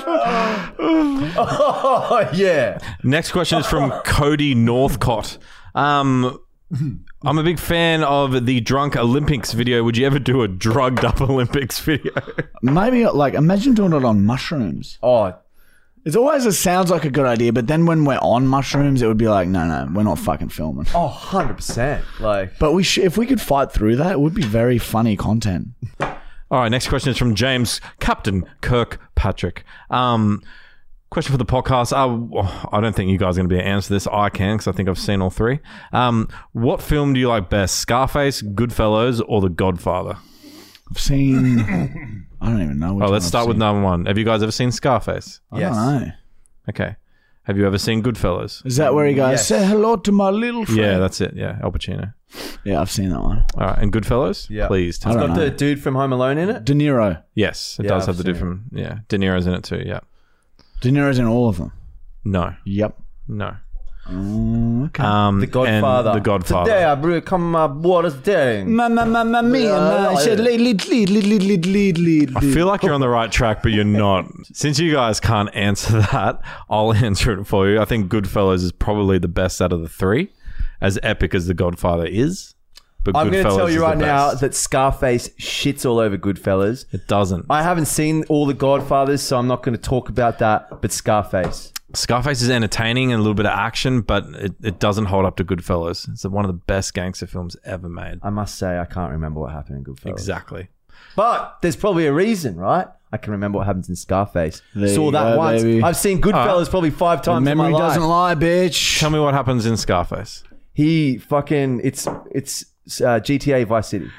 Oh yeah. Next question is from Cody Northcott. I'm a big fan of the Drunk Olympics video. Would you ever do a drugged up Olympics video? Maybe like imagine doing it on mushrooms. Oh, It sounds like a good idea, but then when we're on mushrooms, it would be like, no, we're not fucking filming. 100%. Like, But if we could fight through that, it would be very funny content. All right, next question is from James Captain Kirkpatrick. Question for the podcast. I don't think you guys are going to be able to answer this. I can, because I think I've seen all three. What film do you like best? Scarface, Goodfellas, or The Godfather? I've seen... I don't even know. Let's start with number one. Have you guys ever seen Scarface? I yes. don't know. Okay. Have you ever seen Goodfellas? Is that where he goes, Yes. say hello to my little friend? Yeah, that's it. Yeah, Al Pacino. Yeah, I've seen that one. All right, and Goodfellas? Yeah. Please I tell me. don't got know. the dude from Home Alone in it. De Niro. Yes, it Yeah, does I've have the seen different... Yeah, De Niro's in it too, yeah. De Niro's in all of them. No, Yep. no. Okay. The Godfather. And The Godfather. Today I brew come my water's down. Mamma mia. I said lead. I feel like you're on the right track, but you're not. Since you guys can't answer that, I'll answer it for you. I think Goodfellas is probably the best out of the three, as epic as The Godfather is. But I'm going to Goodfellas tell is you the right now best. that Scarface shits all over Goodfellas. It doesn't. I haven't seen all the Godfathers, so I'm not going to talk about that. But Scarface. Scarface is entertaining and a little bit of action, but it doesn't hold up to Goodfellas. It's one of the best gangster films ever made. I must say, I can't remember what happened in Goodfellas. Exactly. But there's probably a reason, right? I can remember what happens in Scarface. There Saw you that go, once. baby. I've seen Goodfellas probably 5 times Memory in my life. doesn't lie, bitch. Tell me what happens in Scarface. He fucking it's GTA Vice City.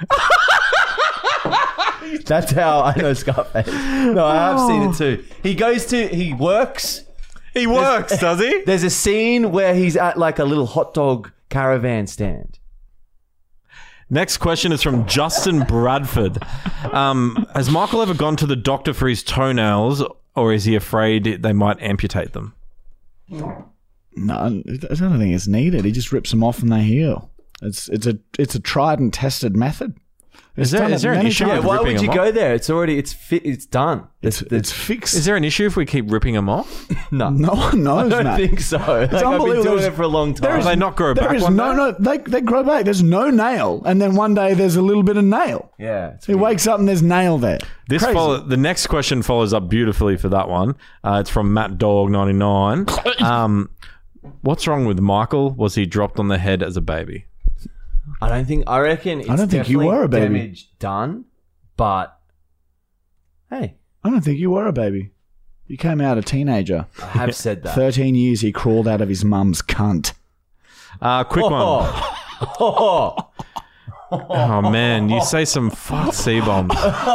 That's how I know Scarface. No, I have seen it too. He works. He works, does he? There's a scene where he's at like a little hot dog caravan stand. Next question is from Justin Bradford. Has Michael ever gone to the doctor for his toenails, or is he afraid they might amputate them? No, I don't think it's needed. He just rips them off and they heal. It's a tried and tested method. Is there an issue Yeah, with why ripping would you them go off? there? It's already it's done. It's fixed. Is there an issue if we keep ripping them off? No, No one knows, I don't mate. think so. Like, I've been unbelievable. doing There's- it for a long time. Do they not grow There back is one no, day? they grow back. There's no nail, and then one day there's a little bit of nail. Yeah, it's He weird. wakes up and there's nail there. Crazy. The next question follows up beautifully for that one. It's from Matt Dog 99. What's wrong with Michael? Was he dropped on the head as a baby? I reckon. It's I don't think you definitely were a baby. Damage done, but hey, I don't think you were a baby. You came out a teenager. I have said that. 13 years he crawled out of his mum's cunt. Quick one. Oh, Oh, man. You say some fuck C-bombs.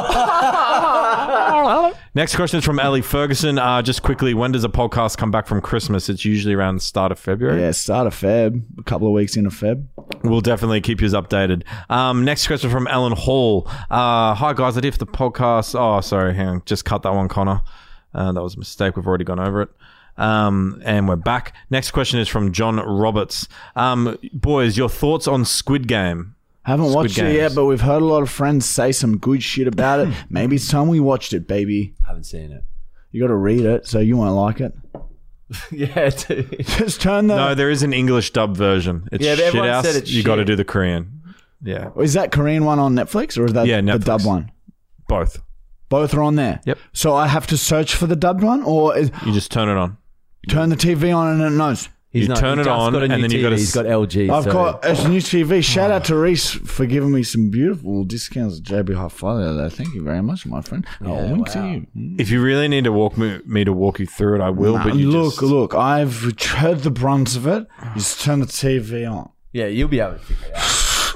Next question is from Ellie Ferguson. Just quickly, when does a podcast come back from Christmas? It's usually around the start of February. Yeah, start of Feb. A couple of weeks into Feb. We'll definitely keep you updated. Next question from Ellen Hall. Hi, guys. I did for the podcast. Oh, sorry. Hang on. Just cut that one, Connor. That was a mistake. We've already gone over it. And we're back. Next question is from John Roberts. Boys, your thoughts on Squid Game? Haven't Squid watched it Games. yet, but we've heard a lot of friends say some good shit about it. Maybe it's time we watched it, baby. haven't seen it. You got to read it, so you won't like it. Yeah, dude. Just turn the... No, there is an English dub version. It's Yeah, but shit everyone house. said it's You got to shit. do the Korean. Yeah, Is that Korean one on Netflix, or is that Yeah, the Netflix. dub one? both. Both are on there. Yep. So I have to search for the dubbed one, or You just turn it on. turn the TV on and it knows. He's You turn he's it just on got a new and then you TV. gotta He's got LG. I've so- got a new TV. Shout out to Reese for giving me some beautiful discounts at JB Hi-Fi the other day. Thank you very much, my friend. I'll wink to you. If you really need to walk me to walk you through it, I will. Nah, but you look, just, look. I've heard the brunt of it. You just turn the TV on. Yeah, you'll be able to figure it out.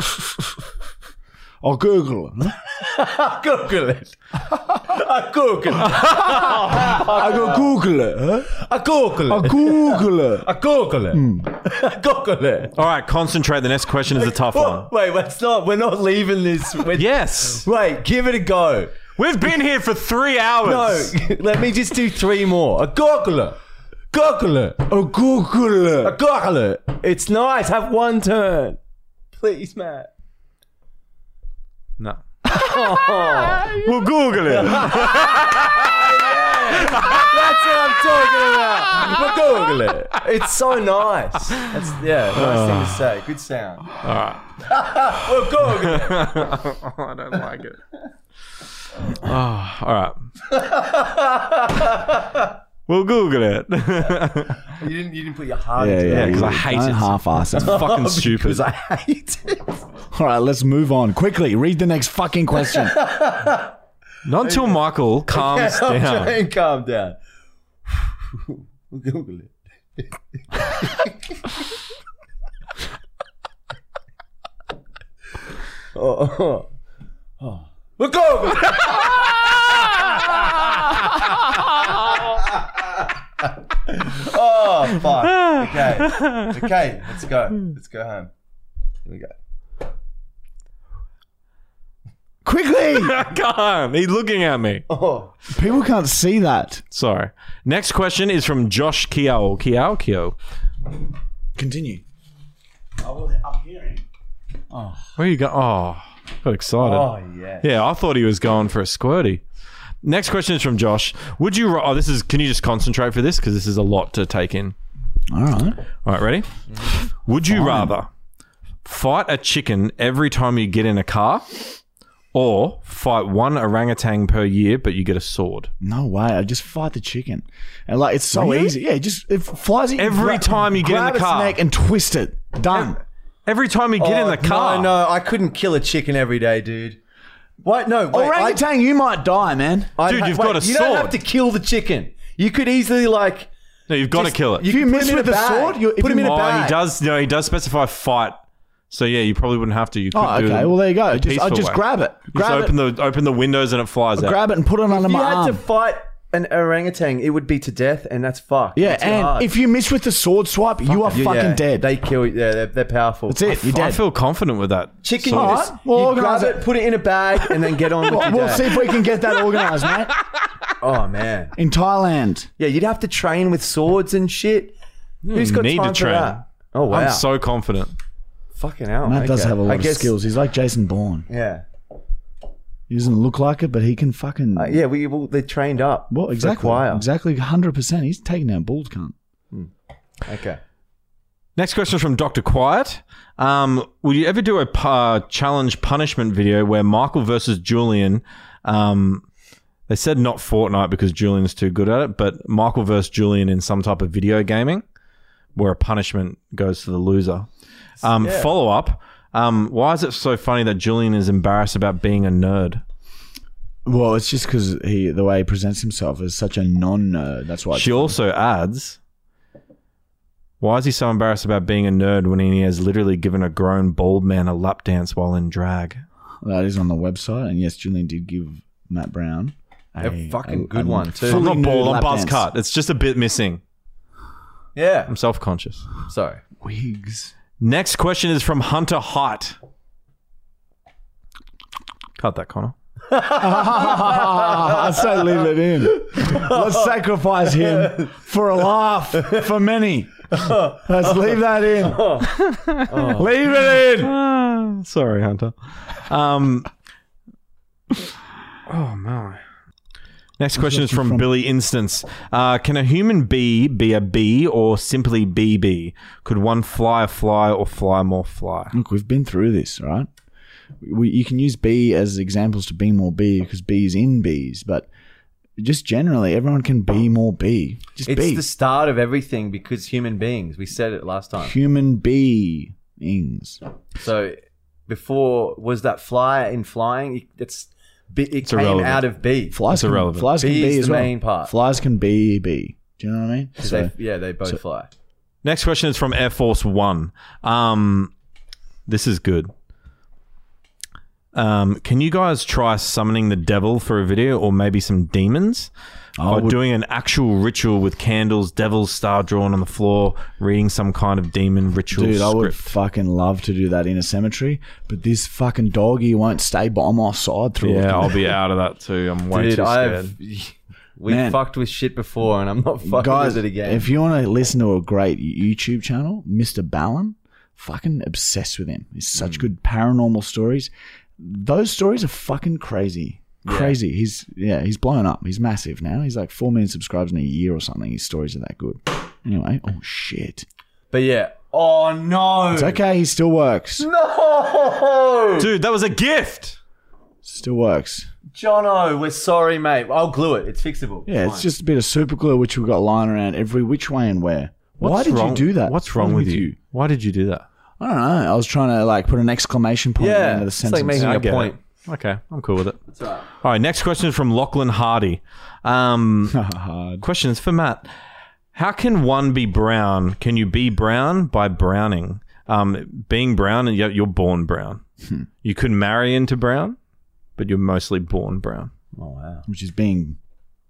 I'll Google it. Huh? Google it. I Google it. I go Google it. Huh? I Google I it. Google it. I Google it. I Google it. All right, concentrate. The next question is a tough one. Wait, we're not leaving this. Yes, Wait, give it a go. we've been here for 3 hours. No, let me just do 3 more. I Google it. Google it. I Google I it. Google it. It's nice. Have one turn. Please, Matt. No. We'll Google it. That's what I'm talking about. We'll Google it. It's so nice. That's nice thing to say. Good sound. All right. We'll Google it. I don't like it. Oh, all right. We'll Google it. You didn't put your heart Yeah, into Yeah, it. because I hate Don't it. half-ass it. Fucking stupid. Because I hate it. All right, let's move on. Quickly, read the next fucking question. Not until Michael calms I'm down. trying to calm down. We'll Google it. oh. We'll Google it. Oh, fuck. Okay, let's go. Let's go home. Here we go. Quickly! I can't. He's looking at me. Oh. People can't see that. Sorry. Next question is from Josh Kio. Continue. I'm hearing. Where are you going? Oh, got excited. Oh, yeah. Yeah, I thought he was going for a squirty. Next question is from Josh. Would you? Oh, this is. Can you just concentrate for this because this is a lot to take in. All right. All right, ready? Would you rather fight a chicken every time you get in a car, or fight one orangutan per year, but you get a sword? No way. I just fight the chicken. And like, it's so Really? easy. Yeah, it flies at you. Every time you get in grab the car. its neck and twist it. Done. Every time you get in the car. No, I couldn't kill a chicken every day, dude. What? No, wait. Orangutan, you might die, man. Dude, you've got a You don't sword. have to kill the chicken. You could easily like. No, you've got to just- kill it. If you could put miss him in with a the bag. sword, you Put him in a bag. He does. No, he does specify fight. So yeah, you probably wouldn't have to. You could Oh, do okay. it Well, there you go. the I just peaceful way. grab it. You Grab just it. open the windows and it flies out. Grab it and put it under If you my had arm. to fight an orangutan, it would be to death, and that's fucked. Yeah, That's too and hard. if you miss with the sword swipe, you are fucking dead. They kill. Yeah, they're powerful. That's it. You're I dead. feel confident with that. Chicken, sword. you All just right, we'll you organise grab it, put it in a bag, and then get on with your We'll day. see if we can get that organised, mate. Oh man, In Thailand. yeah, you'd have to train with swords and shit. Who's got need time to for train. that? Oh wow, I'm so confident. fucking hell. Matt does okay. have a lot I of guess- skills. He's like Jason Bourne. Yeah, He doesn't look like it, but he can fucking... yeah. They're trained up. well, for exactly. choir. Exactly, 100%. He's taking down bald cunt. Okay. Next question is from Dr. Quiet. Will you ever do a challenge punishment video where Michael versus Julian, they said not Fortnite because Julian's too good at it, but Michael versus Julian in some type of video gaming where a punishment goes to the loser. Follow up. Why is it so funny that Julian is embarrassed about being a nerd? Well, it's just because the way he presents himself is such a non-nerd. That's why. It's She funny. also adds, why is he so embarrassed about being a nerd when he has literally given a grown bald man a lap dance while in drag? That is on the website, and yes, Julian did give Matt Brown A fucking good one, too. I'm fully not nude bald, I'm lap buzz dance. cut. It's just a bit missing. Yeah. I'm self-conscious. Sorry. Wigs. Next question is from Hunter Height. Cut that, Connor. I say leave it in. Let's sacrifice him for a laugh for many. Let's leave that in. Leave it in. Sorry, Hunter. Oh, my. Next question is from Billy Instance. Can a human bee be a bee or simply BB? Could one fly a fly or fly more fly? Look, we've been through this, right? you can use B as examples to be more B because B is in B's, but just generally, everyone can be more B. Just It's be. the start of everything because human beings. We said it last time. Human beings. So before, was that fly in flying? It came irrelevant. out of B. Flies can, irrelevant. flies can B be is as the well. main part. Flies can be B. Do you know what I mean? They both fly. Next question is from Air Force One. This is good. Can you guys try summoning the devil for a video or maybe some demons? Or doing an actual ritual with candles, devil's star drawn on the floor, reading some kind of demon ritual Dude, I would script. fucking love to do that in a cemetery, but this fucking doggy won't stay by my side through it. Yeah, I'll be out of that too. I'm way Dude, too scared. we Man. fucked with shit before, and I'm not fucking Guys, with it again. if you want to listen to a great YouTube channel, Mr. Ballon, fucking obsessed with him. He's such good paranormal stories. Those stories are fucking crazy. Crazy. He's blown up. He's massive now. He's like 4 million subscribers in a year or something. His stories are that good. Anyway, oh shit. But yeah. Oh no. It's okay. He still works. No. Dude, that was a gift. Still works. Jono, we're sorry, mate. I'll glue it. It's fixable. Yeah, it's just a bit of super glue which we've got lying around every which way and where. Why did you do that? What's wrong with you? Why did you do that? I don't know. I was trying to like put an exclamation point at the end of the it's sentence. like making I a get point. it. Okay, I'm cool with it. That's all right. All right, next question is from Lachlan Hardy. Hard. Question is for Matt. How can one be brown? Can you be brown by browning? Being brown, and you're born brown. You could marry into brown, but you're mostly born brown. Oh wow. Which is being.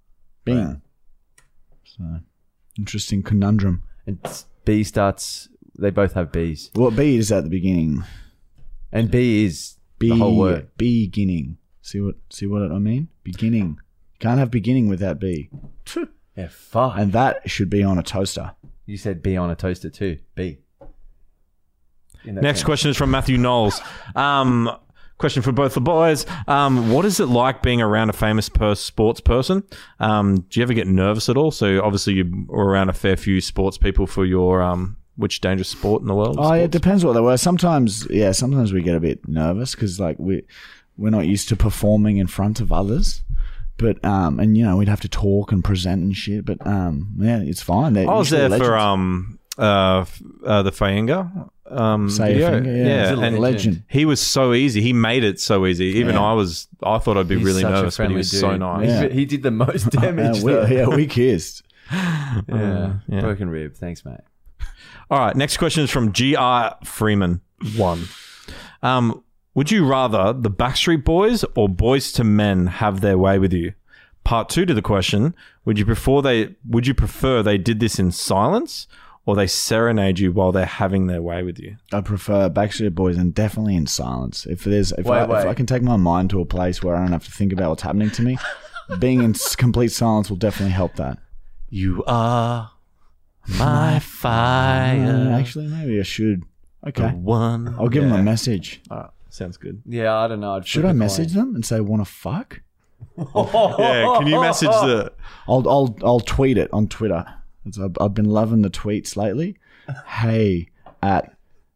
So, interesting conundrum. And B starts. They both have B's, What B is at the beginning? and B is B, the whole word. beginning. See what I mean? Beginning. Can't have beginning without B. Yeah, fuck. And that should be on a toaster. You said B on a toaster too. B. Next question is from Matthew Knowles. Question for both the boys. What is it like being around a famous sports person? Do you ever get nervous at all? So obviously you were around a fair few sports people for your which dangerous sport in the world? Oh, yeah, it depends what they were. Sometimes we get a bit nervous because like we're not used to performing in front of others. But and you know we'd have to talk and present and shit. But yeah, it's fine. I was there for the Faenga Say video. a finger, Yeah, He's a and legend. he was so easy. He made it so easy. Even Yeah. I thought I'd be really such a nervous, but he friendly was dude. so nice. Yeah. He did the most damage. though. we kissed. Yeah. Yeah. Broken rib. Thanks, mate. All right, next question is from GR Freeman 1. Would you rather the Backstreet Boys or Boys to Men have their way with you? Part 2 to the question, would you prefer they did this in silence or they serenade you while they're having their way with you? I prefer Backstreet Boys and definitely in silence. If Wait. I can take my mind to a place where I don't have to think about what's happening to me, being in complete silence will definitely help that. You are my fire. Actually, maybe I should. Okay, One. I'll give them a message. Sounds good. Yeah, I don't know. Should I message them and say "wanna fuck"? Yeah, can you message the... I'll tweet it on Twitter. I've been loving the tweets lately. Hey, at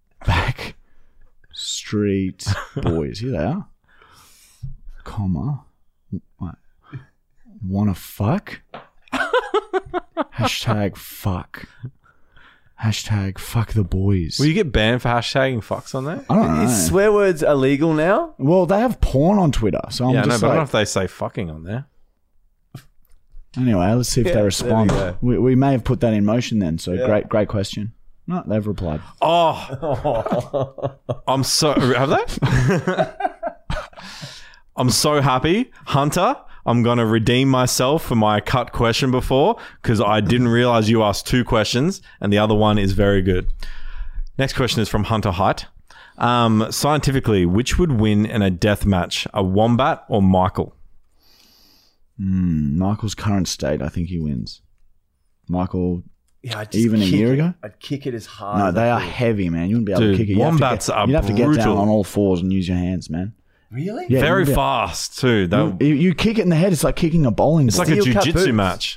Backstreet Boys. Here they are. Comma. What? Wanna fuck? Hashtag fuck. Hashtag fuck the boys. Will you get banned for hashtagging fucks on there? I don't know. Is swear words illegal now? Well, they have porn on Twitter, so I'm Yeah, no, just but I don't know like, if they say fucking on there. anyway, let's see if they respond. there We may have put that in motion then. So great question. No, they've replied. Oh, I'm so... Have they? I'm so happy. Hunter, I'm going to redeem myself for my cut question before because I didn't realize you asked 2 questions and the other one is very good. Next question is from Hunter Height. Scientifically, which would win in a death match, a wombat or Michael? Michael's current state, I think he wins. Michael, Yeah, I'd even a year ago? I'd kick it as hard. No, as they I are could. heavy, man. You wouldn't be able Dude, to kick it. wombats are You'd have to get down brutal. on all fours and use your hands, man. Really? Yeah, Very yeah. fast too. You kick it in the head, it's like kicking a bowling It's ball. like a Steel cut jiu-jitsu boots. match.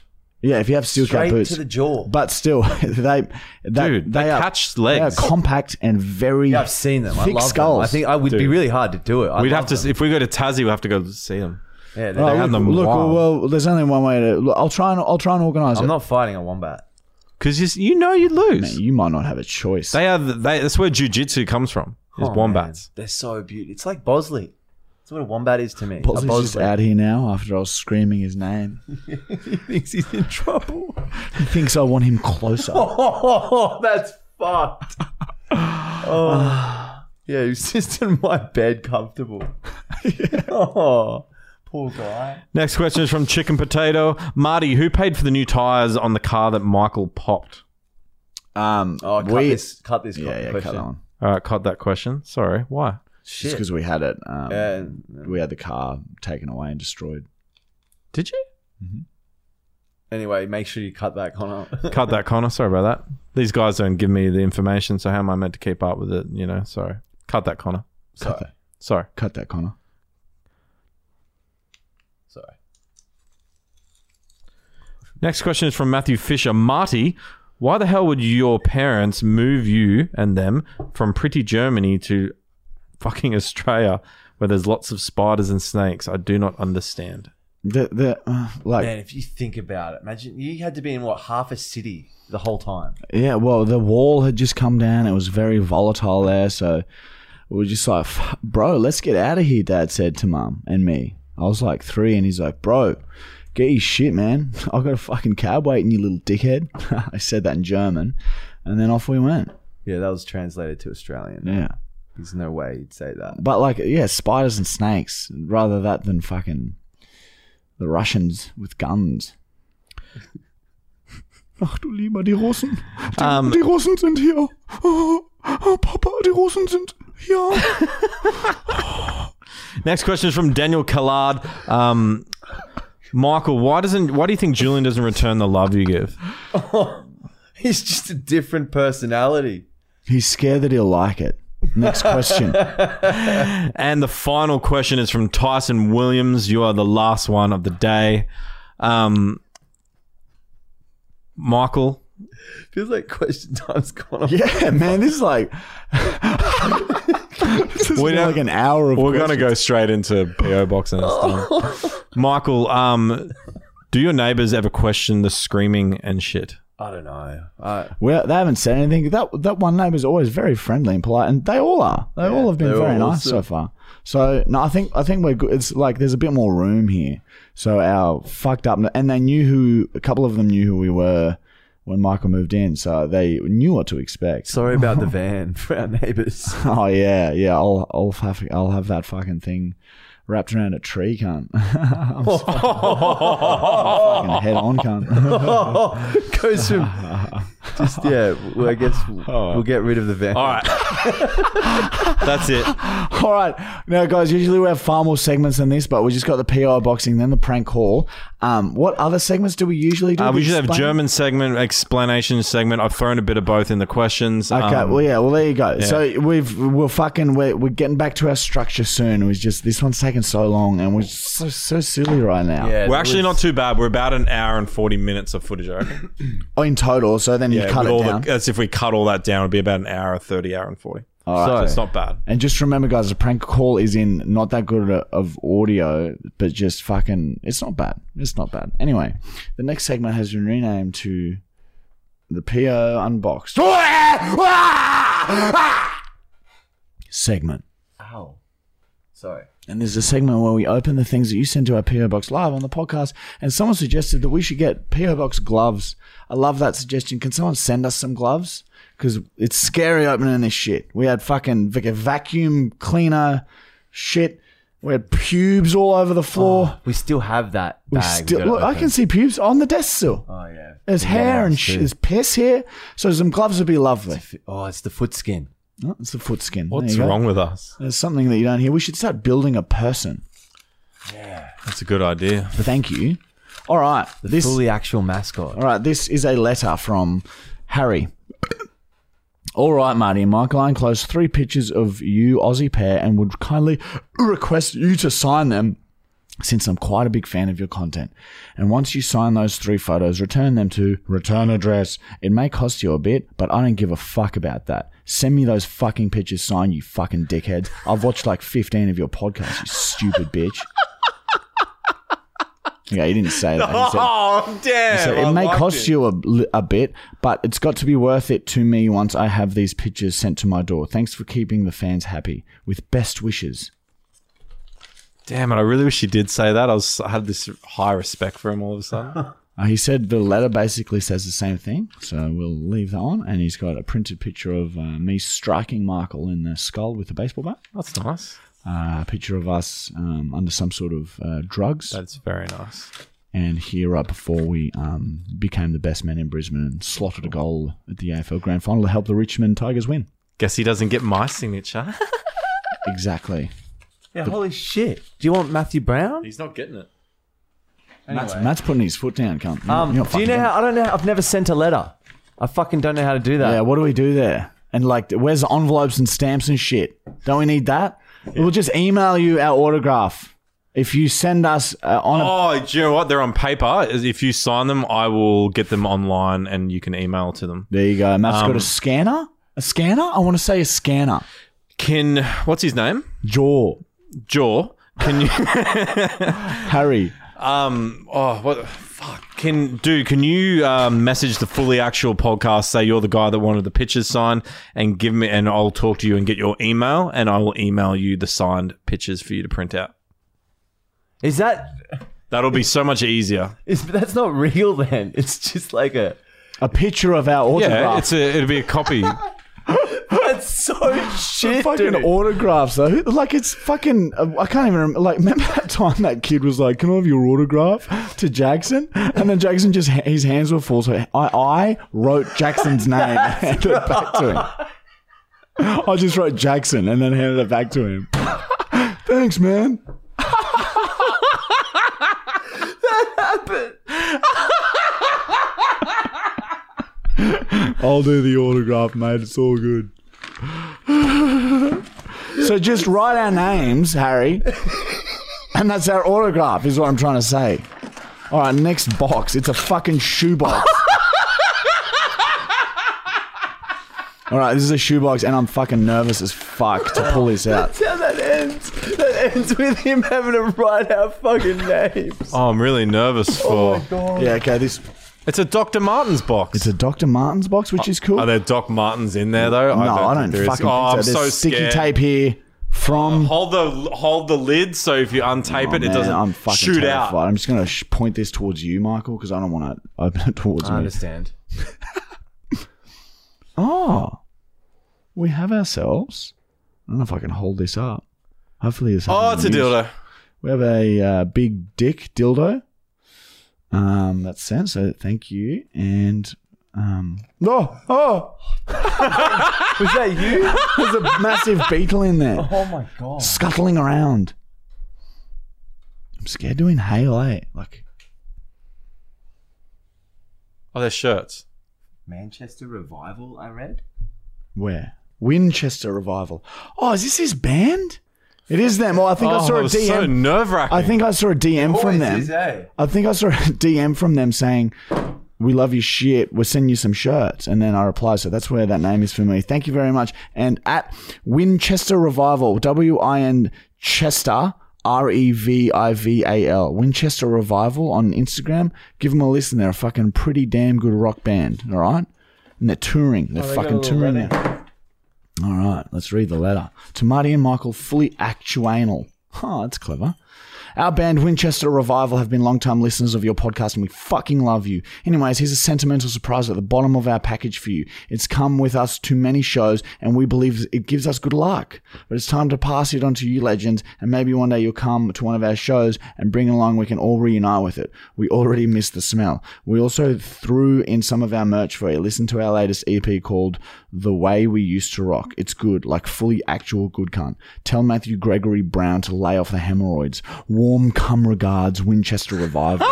Yeah, if you have steel cap Straight boots. to the jaw. But still, they catch They are legs. compact and very Yeah, I've seen them. I thick love skulls. them. I think I would be Dude. really hard to do it. We'd have to if we go to Tassie, we'll have to go see them. Yeah, They have them look, wild. well, there's only one way to. Look, I'll try and organise I'm it. not fighting a wombat. Because you know you'd lose. You might not have a choice. That's where jiu-jitsu comes from. Is Oh, wombats. man. They're so beautiful. It's like Bosley. That's what a wombat is to me. Bosley's a just out here now after I was screaming his name. He thinks he's in trouble. He thinks I want him closer. Oh, that's fucked. Oh, yeah, he's just in my bed comfortable. Oh, poor guy. Next question is from Chicken Potato. Marty, who paid for the new tyres on the car that Michael popped? Oh, cut this Yeah, question. cut that one. All right, cut that question. Sorry. Why? Just Shit. because we had it. Yeah. We had the car taken away and destroyed. Did you? Anyway, make sure you cut that, Connor. Cut that, Connor. Sorry about that. These guys don't give me the information, so how am I meant to keep up with it? You know, sorry. Cut that, Connor. Sorry. Sorry. Cut that, Connor. Sorry. Next question is from Matthew Fisher. Marty, why the hell would your parents move you and them from pretty Germany to fucking Australia where there's lots of spiders and snakes? I do not understand. Man, if you think about it, imagine you had to be in half a city the whole time. Yeah, well, the wall had just come down. It was very volatile there, so we were just like, bro, let's get out of here, Dad said to Mum and me. I was like 3, and he's like, bro, get your shit, man. I got a fucking cab waiting, you little dickhead. I said that in German, and then off we went. Yeah, that was translated to Australian. Yeah. There's no way you'd say that. But like, yeah, spiders and snakes. Rather that than fucking the Russians with guns. Ach du lieber, die Russen. Die Russen sind hier. Oh, Papa, die Russen sind hier. Next question is from Daniel Callard. Michael, why do you think Julian doesn't return the love you give? He's just a different personality. He's scared that he'll like it. Next question. And the final question is from Tyson Williams. You are the last one of the day. Michael. Feels like question time's gone on. Yeah, man, this is like... this is We don't- like an hour of We're going to questions. go straight into PO Box and it's done. Michael, do your neighbors ever question the screaming and shit? I don't know. Well, they haven't said anything. That one neighbour's always very friendly and polite, and they all are. They all have been they're very all nice so far. So no, I think we're good. It's like there's a bit more room here. So our fucked up, and they knew a couple of them knew who we were when Michael moved in, so they knew what to expect. Sorry about the van for our neighbours. Oh yeah. I'll have that fucking thing wrapped around a tree, cunt. I'm fucking head on, cunt. Goes from just well, I guess we'll get rid of the van. All right. That's it. All right. Now, guys, usually we have far more segments than this, but we just got the PO boxing, then the prank call. What other segments do we usually do? We to should have explain? German segment, explanation segment. I've thrown a bit of both in the questions. Okay, well, there you go. So we're getting back to our structure soon. It was just this one's taking so long, and we're so silly right now. Yeah, we're actually not too bad. We're about an hour and 40 minutes of footage, I reckon. Oh, in total. So then you cut with it all down. as if we cut all that down, it'd be about an hour 30, hour and 40. All right. So it's not bad. And just remember, guys, the prank call is in not that good of audio, but just fucking, it's not bad. It's not bad. Anyway, the next segment has been renamed to the PO Unboxed segment. Ow. Sorry. And there's a segment where we open the things that you send to our PO Box live on the podcast. And someone suggested that we should get PO Box gloves. I love that suggestion. Can someone send us some gloves? Because it's scary opening this shit. We had fucking vacuum cleaner shit. We had pubes all over the floor. We still have that we bag. still look. I can see pubes on the desk still. Oh, yeah. There's hair and shit. There's piss here. So some gloves would be lovely. Oh, it's the foot skin. Oh, it's the foot skin. What's There you go. wrong with us? There's something that you don't hear. We should start building a person. That's a good idea. Thank you. All right. This Fully actual mascot. All right, this is a letter from Harry. All right, Marty and Michael, I enclosed 3 pictures of you, Aussie pair, and would kindly request you to sign them since I'm quite a big fan of your content. And once you sign those 3 photos, return them to return address. It may cost you a bit, but I don't give a fuck about that. Send me those fucking pictures signed, you fucking dickheads. I've watched like 15 of your podcasts, you stupid bitch. Yeah, he didn't say that. He said, Oh, damn. he said, it may cost you a bit, but it's got to be worth it to me once I have these pictures sent to my door. Thanks for keeping the fans happy. With best wishes. Damn it, I really wish he did say that. I had this high respect for him all of a sudden. He said the letter basically says the same thing, so we'll leave that on. And he's got a printed picture of me striking Michael in the skull with a baseball bat. That's nice. A picture of us under some sort of drugs. That's very nice. And here, right before we became the best men in Brisbane and slotted a goal at the AFL Grand Final to help the Richmond Tigers win. Guess he doesn't get my signature. Exactly. Yeah, holy shit. Do you want Matthew Brown? He's not getting it. Matt's putting his foot down, cunt. Do you know how? I don't know. I've never sent a letter. I fucking don't know how to do that. Yeah, what do we do there? And like, where's the envelopes and stamps and shit? Don't we need that? We'll just email you our autograph. If you send us on a... Oh, do you know what? They're on paper. If you sign them, I will get them online and you can email to them. There you go. Matt's got a scanner. A scanner? I want to say a scanner. What's his name? Jaw. Can you... Harry. Can you message the Fully Actual podcast, say you're the guy that wanted the pictures signed, and give me, and I'll talk to you and get your email, and I will email you the signed pictures for you to print out. Is that... That'll be so much easier. That's not real then. It's just like a picture of our autograph. Yeah, it'll be a copy. That's so shit, fucking dude. autographs though. Like, it's fucking... I can't even remember. Like, remember that time that kid was like, can I have your autograph to Jackson? And then Jackson just... His hands were full. So I wrote Jackson's name and handed it back to him. I just wrote Jackson and then handed it back to him. Thanks, man. I'll do the autograph, mate. It's all good. So just write our names, Harry, and that's our autograph, is what I'm trying to say. All right, next box. It's a fucking shoebox. All right, this is a shoebox, and I'm fucking nervous as fuck to pull this out. That's how that ends. That ends with him having to write our fucking names. Oh, I'm really nervous for... Oh my God. Yeah, okay, this... It's a Dr. Martens box. It's a Dr. Martens box, which is cool. Are there Doc Martens in there, though? No, I don't fucking think so. I'm There's so sticky scared. tape here from... Hold the lid so if you untape it, Man, it doesn't I'm fucking shoot terrified. out. I'm just going to point this towards you, Michael, because I don't want to open it towards I me. understand. Oh, we have ourselves... I don't know if I can hold this up. Hopefully it's... Oh, it's a dildo. We have a big dick dildo. That's sent, so thank you. And was that you? There's a massive beetle in there. Oh my God. Scuttling around. I'm scared to inhale, Like, Oh, they're shirts. Manchester Revival, I read. where? Winchester Revival. Oh, is this his band? It is them. Oh, I think I saw a it was DM. so nerve-wracking. I think I saw a DM from them. Always is, eh? I think I saw a DM from them saying, we love your shit. We'll send you some shirts. And then I replied, so that's where that name is for me. Thank you very much. And at Winchester Revival, W-I-N Chester, R-E-V-I-V-A-L, Winchester Revival on Instagram. Give them a listen. They're a fucking pretty damn good rock band. All right? And they're touring. They're fucking touring now. All right, let's read the letter. To Marty and Michael, fully actuanal. Oh, that's clever. Our band, Winchester Revival, have been long-time listeners of your podcast and we fucking love you. Anyways, here's a sentimental surprise at the bottom of our package for you. It's come with us to many shows and we believe it gives us good luck. But it's time to pass it on to you legends and maybe one day you'll come to one of our shows and bring along we can all reunite with it. We already miss the smell. We also threw in some of our merch for you. Listen to our latest EP called The Way We Used to Rock. It's good, like fully actual good cunt. Tell Matthew Gregory Brown to lay off the hemorrhoids. Warm cum regards, Winchester Revival.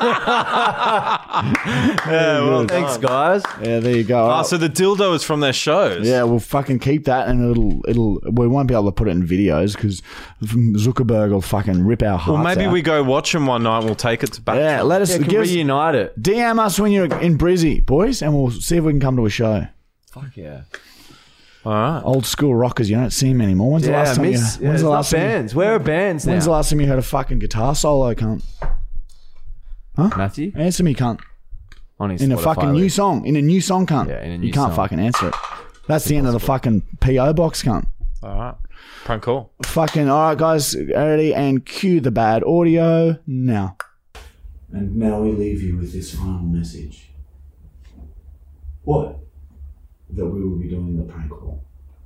Yeah, well, Thanks, guys. Yeah, there you go. so the dildo is from their shows. Yeah, we'll fucking keep that, and we won't be able to put it in videos because Zuckerberg will fucking rip our hearts Well, maybe out. we go watch them one night and we'll take it back. Yeah, let us Yeah, can give us, reunite it. DM us when you're in Brizzy, boys, and we'll see if we can come to a show. Fuck yeah. All right. Old school rockers, you don't see them anymore. When's the last time it's when's the not last time you- bands. Where are bands when's the now? last time you heard a fucking guitar solo, cunt? Matthew? Answer me, cunt. On his In a Spotify fucking new list. song. In a new song, cunt. Yeah, in a new you can't song. fucking answer it. That's the end of the fucking PO box, cunt. All right. Prank call. Fucking, alright, guys, ready? And cue the bad audio now. And now we leave you with this final message. What? That we will be doing the prank call.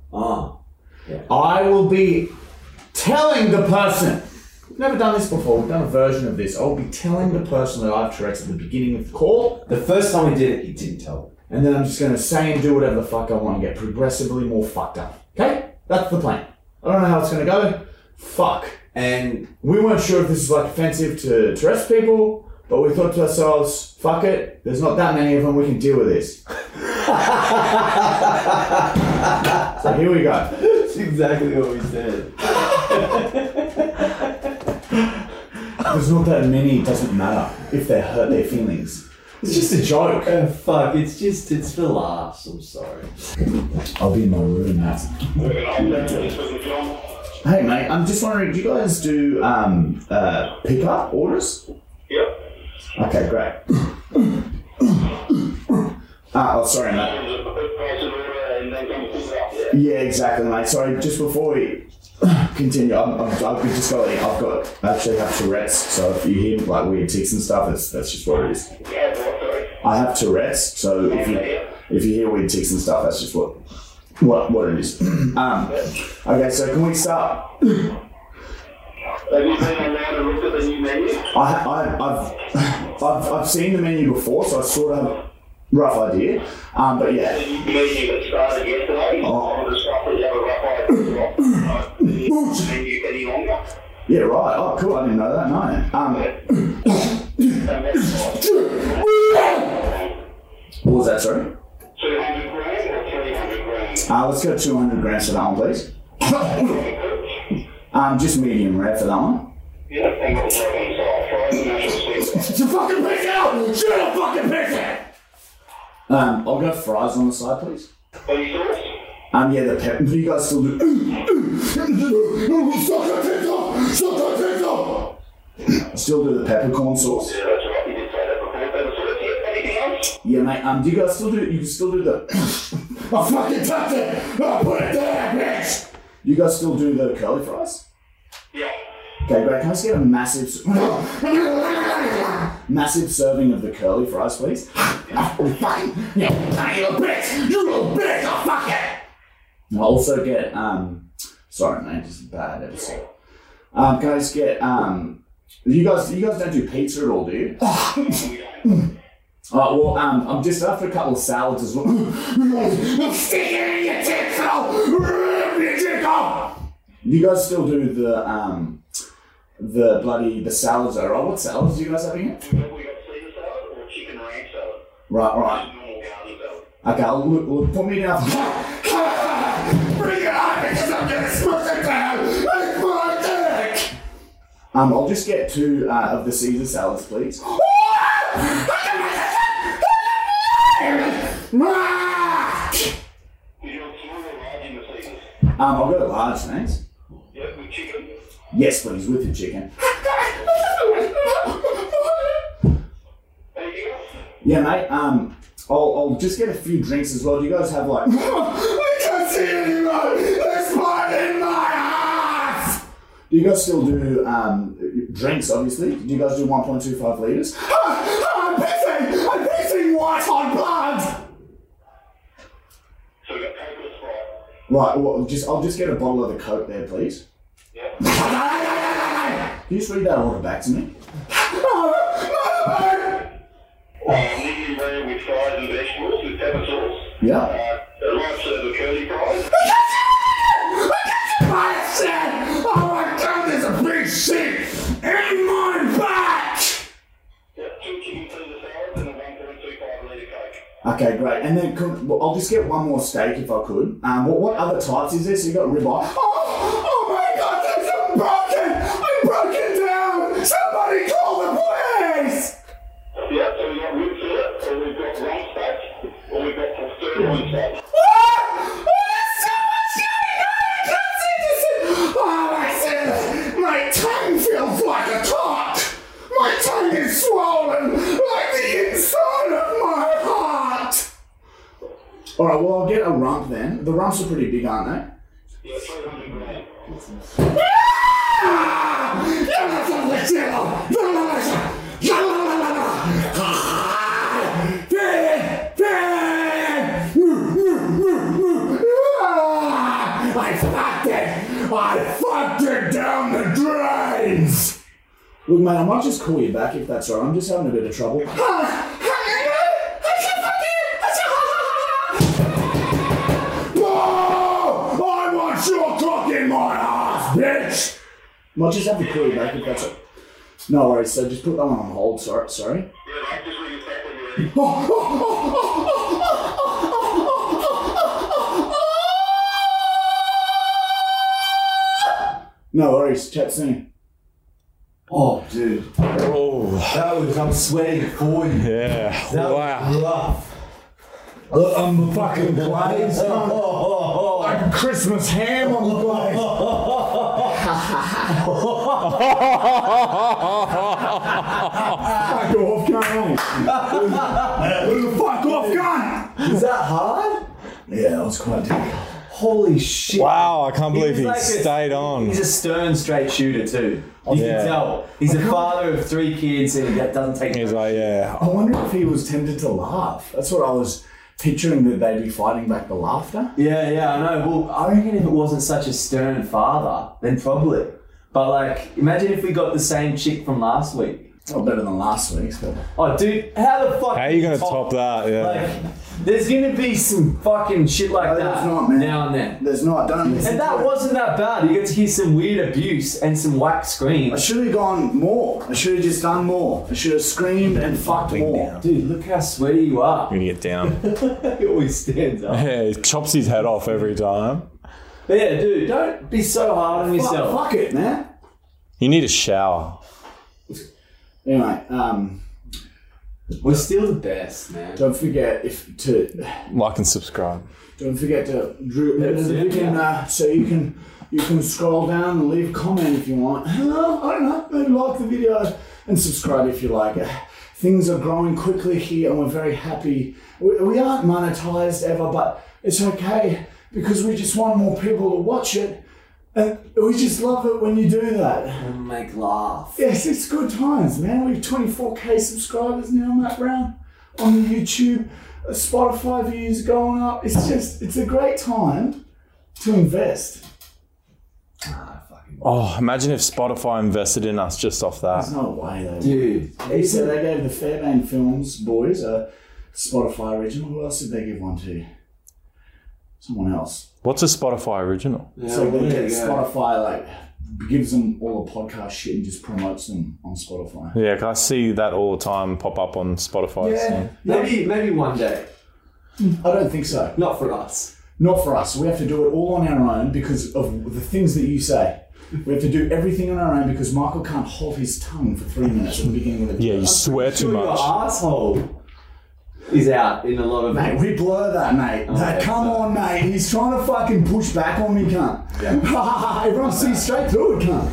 I will be telling the person. We've never done this before. We've done a version of this. I'll be telling the person that I have Tourette's at the beginning of the call. The first time we did it, he didn't tell. And then I'm just going to say and do whatever the fuck I want and get progressively more fucked up. Okay? That's the plan. I don't know how it's going to go. Fuck. And We weren't sure if this is like offensive to Tourette's people, but we thought to ourselves, fuck it, there's not that many of them, we can deal with this. So here we go. that's exactly what we said. There's not that many, it doesn't matter if they hurt their feelings. It's just a joke. Oh, fuck, it's for laughs, I'm sorry. I'll be in my room, Matt. Hey mate, I'm just wondering, do you guys do pick-up orders? Yep. Okay, great. Sorry mate. Yeah, exactly, mate. Sorry, just before we continue, I've actually have Tourette's, so if you hear like weird tics and stuff, that's just what it is. I have Tourette's, so if you hear weird tics and stuff, that's just what it is. Okay, so can we start? Have you been allowed to look at the new menu? I've seen the menu before, so I sort of have a rough idea. But yeah. The new menu that started yesterday, all the stuff that you have a rough idea of. The menu any longer. Yeah, right. Oh, cool. I didn't know that. No. What was that, sorry? 200 grams or 300 grams? Let's go 200 grams for that one, please. Just medium rare for that one. Yeah, and what's up on the side? Frozen national secret. You fucking pick it up! Shoot a fucking pick it! I'll go fries on the side, please. Any sauce? Yeah, the pepper. Do you guys still do? Still do the peppercorn sauce? Yeah, that's right. You did say that before. Better sauce. Yeah, anything else? Yeah, mate. Do you guys still do? You still do the? I fucking touched it! I put it there, bitch! You guys still do the curly fries? Yeah. Okay, great. Can I just get a massive serving of the curly fries, please? You little bitch! You little bitch! Oh, fuck it! I'll also get, sorry, mate, this is a bad episode. Can I just get, you guys don't do pizza at all, do you? Well, I'm just after a couple of salads as well. I'm sticking in your tits, You guys still do the salads, all right? What salads do you guys have in here? We got Caesar salad or chicken ranch salad? Right. Normal garden salad. Okay, look, put me down. Bring it on, because I'm gonna smash it down. It's my dick. I'll just get 2 of the Caesar salads, please. You want small or large in the Caesars? I'll go large, thanks. Yep, with chicken. Yes, please, with the chicken. Anything else? Yeah, mate. I'll just get a few drinks as well. Do you guys have like? I can't see it anymore. There's blood in my ass. Do you guys still do drinks? Obviously. Do you guys do 1.25 liters? I'm pissing white hot blood. So we got Coke or Sprite? Right. Well, I'll just get a bottle of the Coke there, please. Yeah. Can you just read that order back to me? Medium rare with fries and vegetables with pepper sauce. Yeah. A light serve of curly fries. Oh my god, there's a Okay, great. And then well, I'll just get one more steak if I could. What other types is there? So you got ribeye. Oh my God, I'm broken! I'm broken down! Somebody call the police! Yeah, so we got rib fillet, or we've got rump steak, or we've got sirloin steak. My tongue feels like a tart. My tongue is swollen like the inside of my heart. All right, well, I'll get a rump then. The rumps are pretty big, aren't they? Yeah, 300 grams. I fucked it down the drains! Look, mate, I might just call you back if that's all right. I'm just having a bit of trouble. Oh, I want your cock in my ass, bitch! Might just have to call you back if that's all right. No worries, so just put that one on hold. Sorry. Yeah, mate, just ring us back when you're ready. No worries, chat soon. Oh, dude. Oh, I'm sweating for you. yeah. That Wow. was rough. Look, I'm fucking glazed. Like a Christmas ham on the glaze. Fuck off, gun. Fuck off, gun. Is that hard? Yeah, that was quite difficult. Holy shit. Wow, I can't believe he was like stayed on. He's a stern straight shooter too. You Yeah. can tell. He's a father of 3 kids and he doesn't take He's like, yeah. I wonder if he was tempted to laugh. That's what I was picturing, that they'd be fighting back the laughter. Yeah, I know. Well, I reckon if it wasn't such a stern father, then probably. But like, imagine if we got the same chick from last week. Not better than last week's, but... Oh, dude, how the fuck? How are you going to top that? Yeah. Like, there's gonna be some fucking shit like No, that there's not, man. now and then. There's not, don't listen. And that wasn't that bad. You get to hear some weird abuse and some whack I screams. should have gone more. I should have just done more. I should have screamed and fucked more. Dude, look how sweaty you are. I'm going to get down. He always stands up. Yeah, he chops his head off every time. But yeah, dude, don't be so hard on yourself. Fuck it, man. You need a shower. Anyway, We're still the best, man. don't forget Like and subscribe. Don't forget to so you can scroll down and leave a comment if you want. I don't know, maybe like the video and subscribe if you like it. Things are growing quickly here and we're very happy. We aren't monetized ever, but it's okay because we just want more people to watch it. And we just love it when you do that. And make laugh. Yes, it's good times, man. We have 24k subscribers now, Matt Brown, on the YouTube. Spotify views going up. It's a great time to invest. Oh, imagine if Spotify invested in us just off There's that. no way they Dude. They said they gave the Fairbairn Films boys a Spotify original. Who else did they give one to? Someone else. What's a Spotify original? So they get Spotify gives them all the podcast shit and just promotes them on Spotify. Yeah, 'cause I see that all the time pop up on Spotify. Yeah. Maybe one day. I don't think so. Not for us. Not for us. We have to do it all on our own because of the things that you say. We have to do everything on our own because Michael can't hold his tongue for 3 minutes at the beginning of the Yeah, video. you swear too Your much. asshole is out in a lot of Mate, we blur that, mate. Come on, mate. He's trying to fucking push back on me, cunt. Everyone sees straight through it, cunt.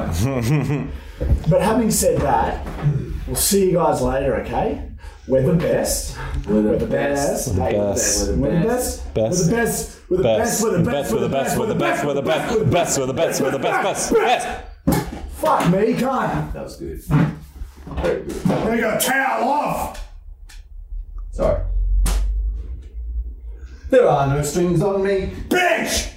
But having said that, we'll see you guys later, okay? We're the best. We're the best. We're the Hey, best. We're the best. We're the best. We're the best. We're the best. We're the best. We're the best. We're the best. We're the best. We're the best. We're the best. Best. Fuck me, cunt. That was good. There you go. Towel off. Sorry. There are no strings on me. Bitch!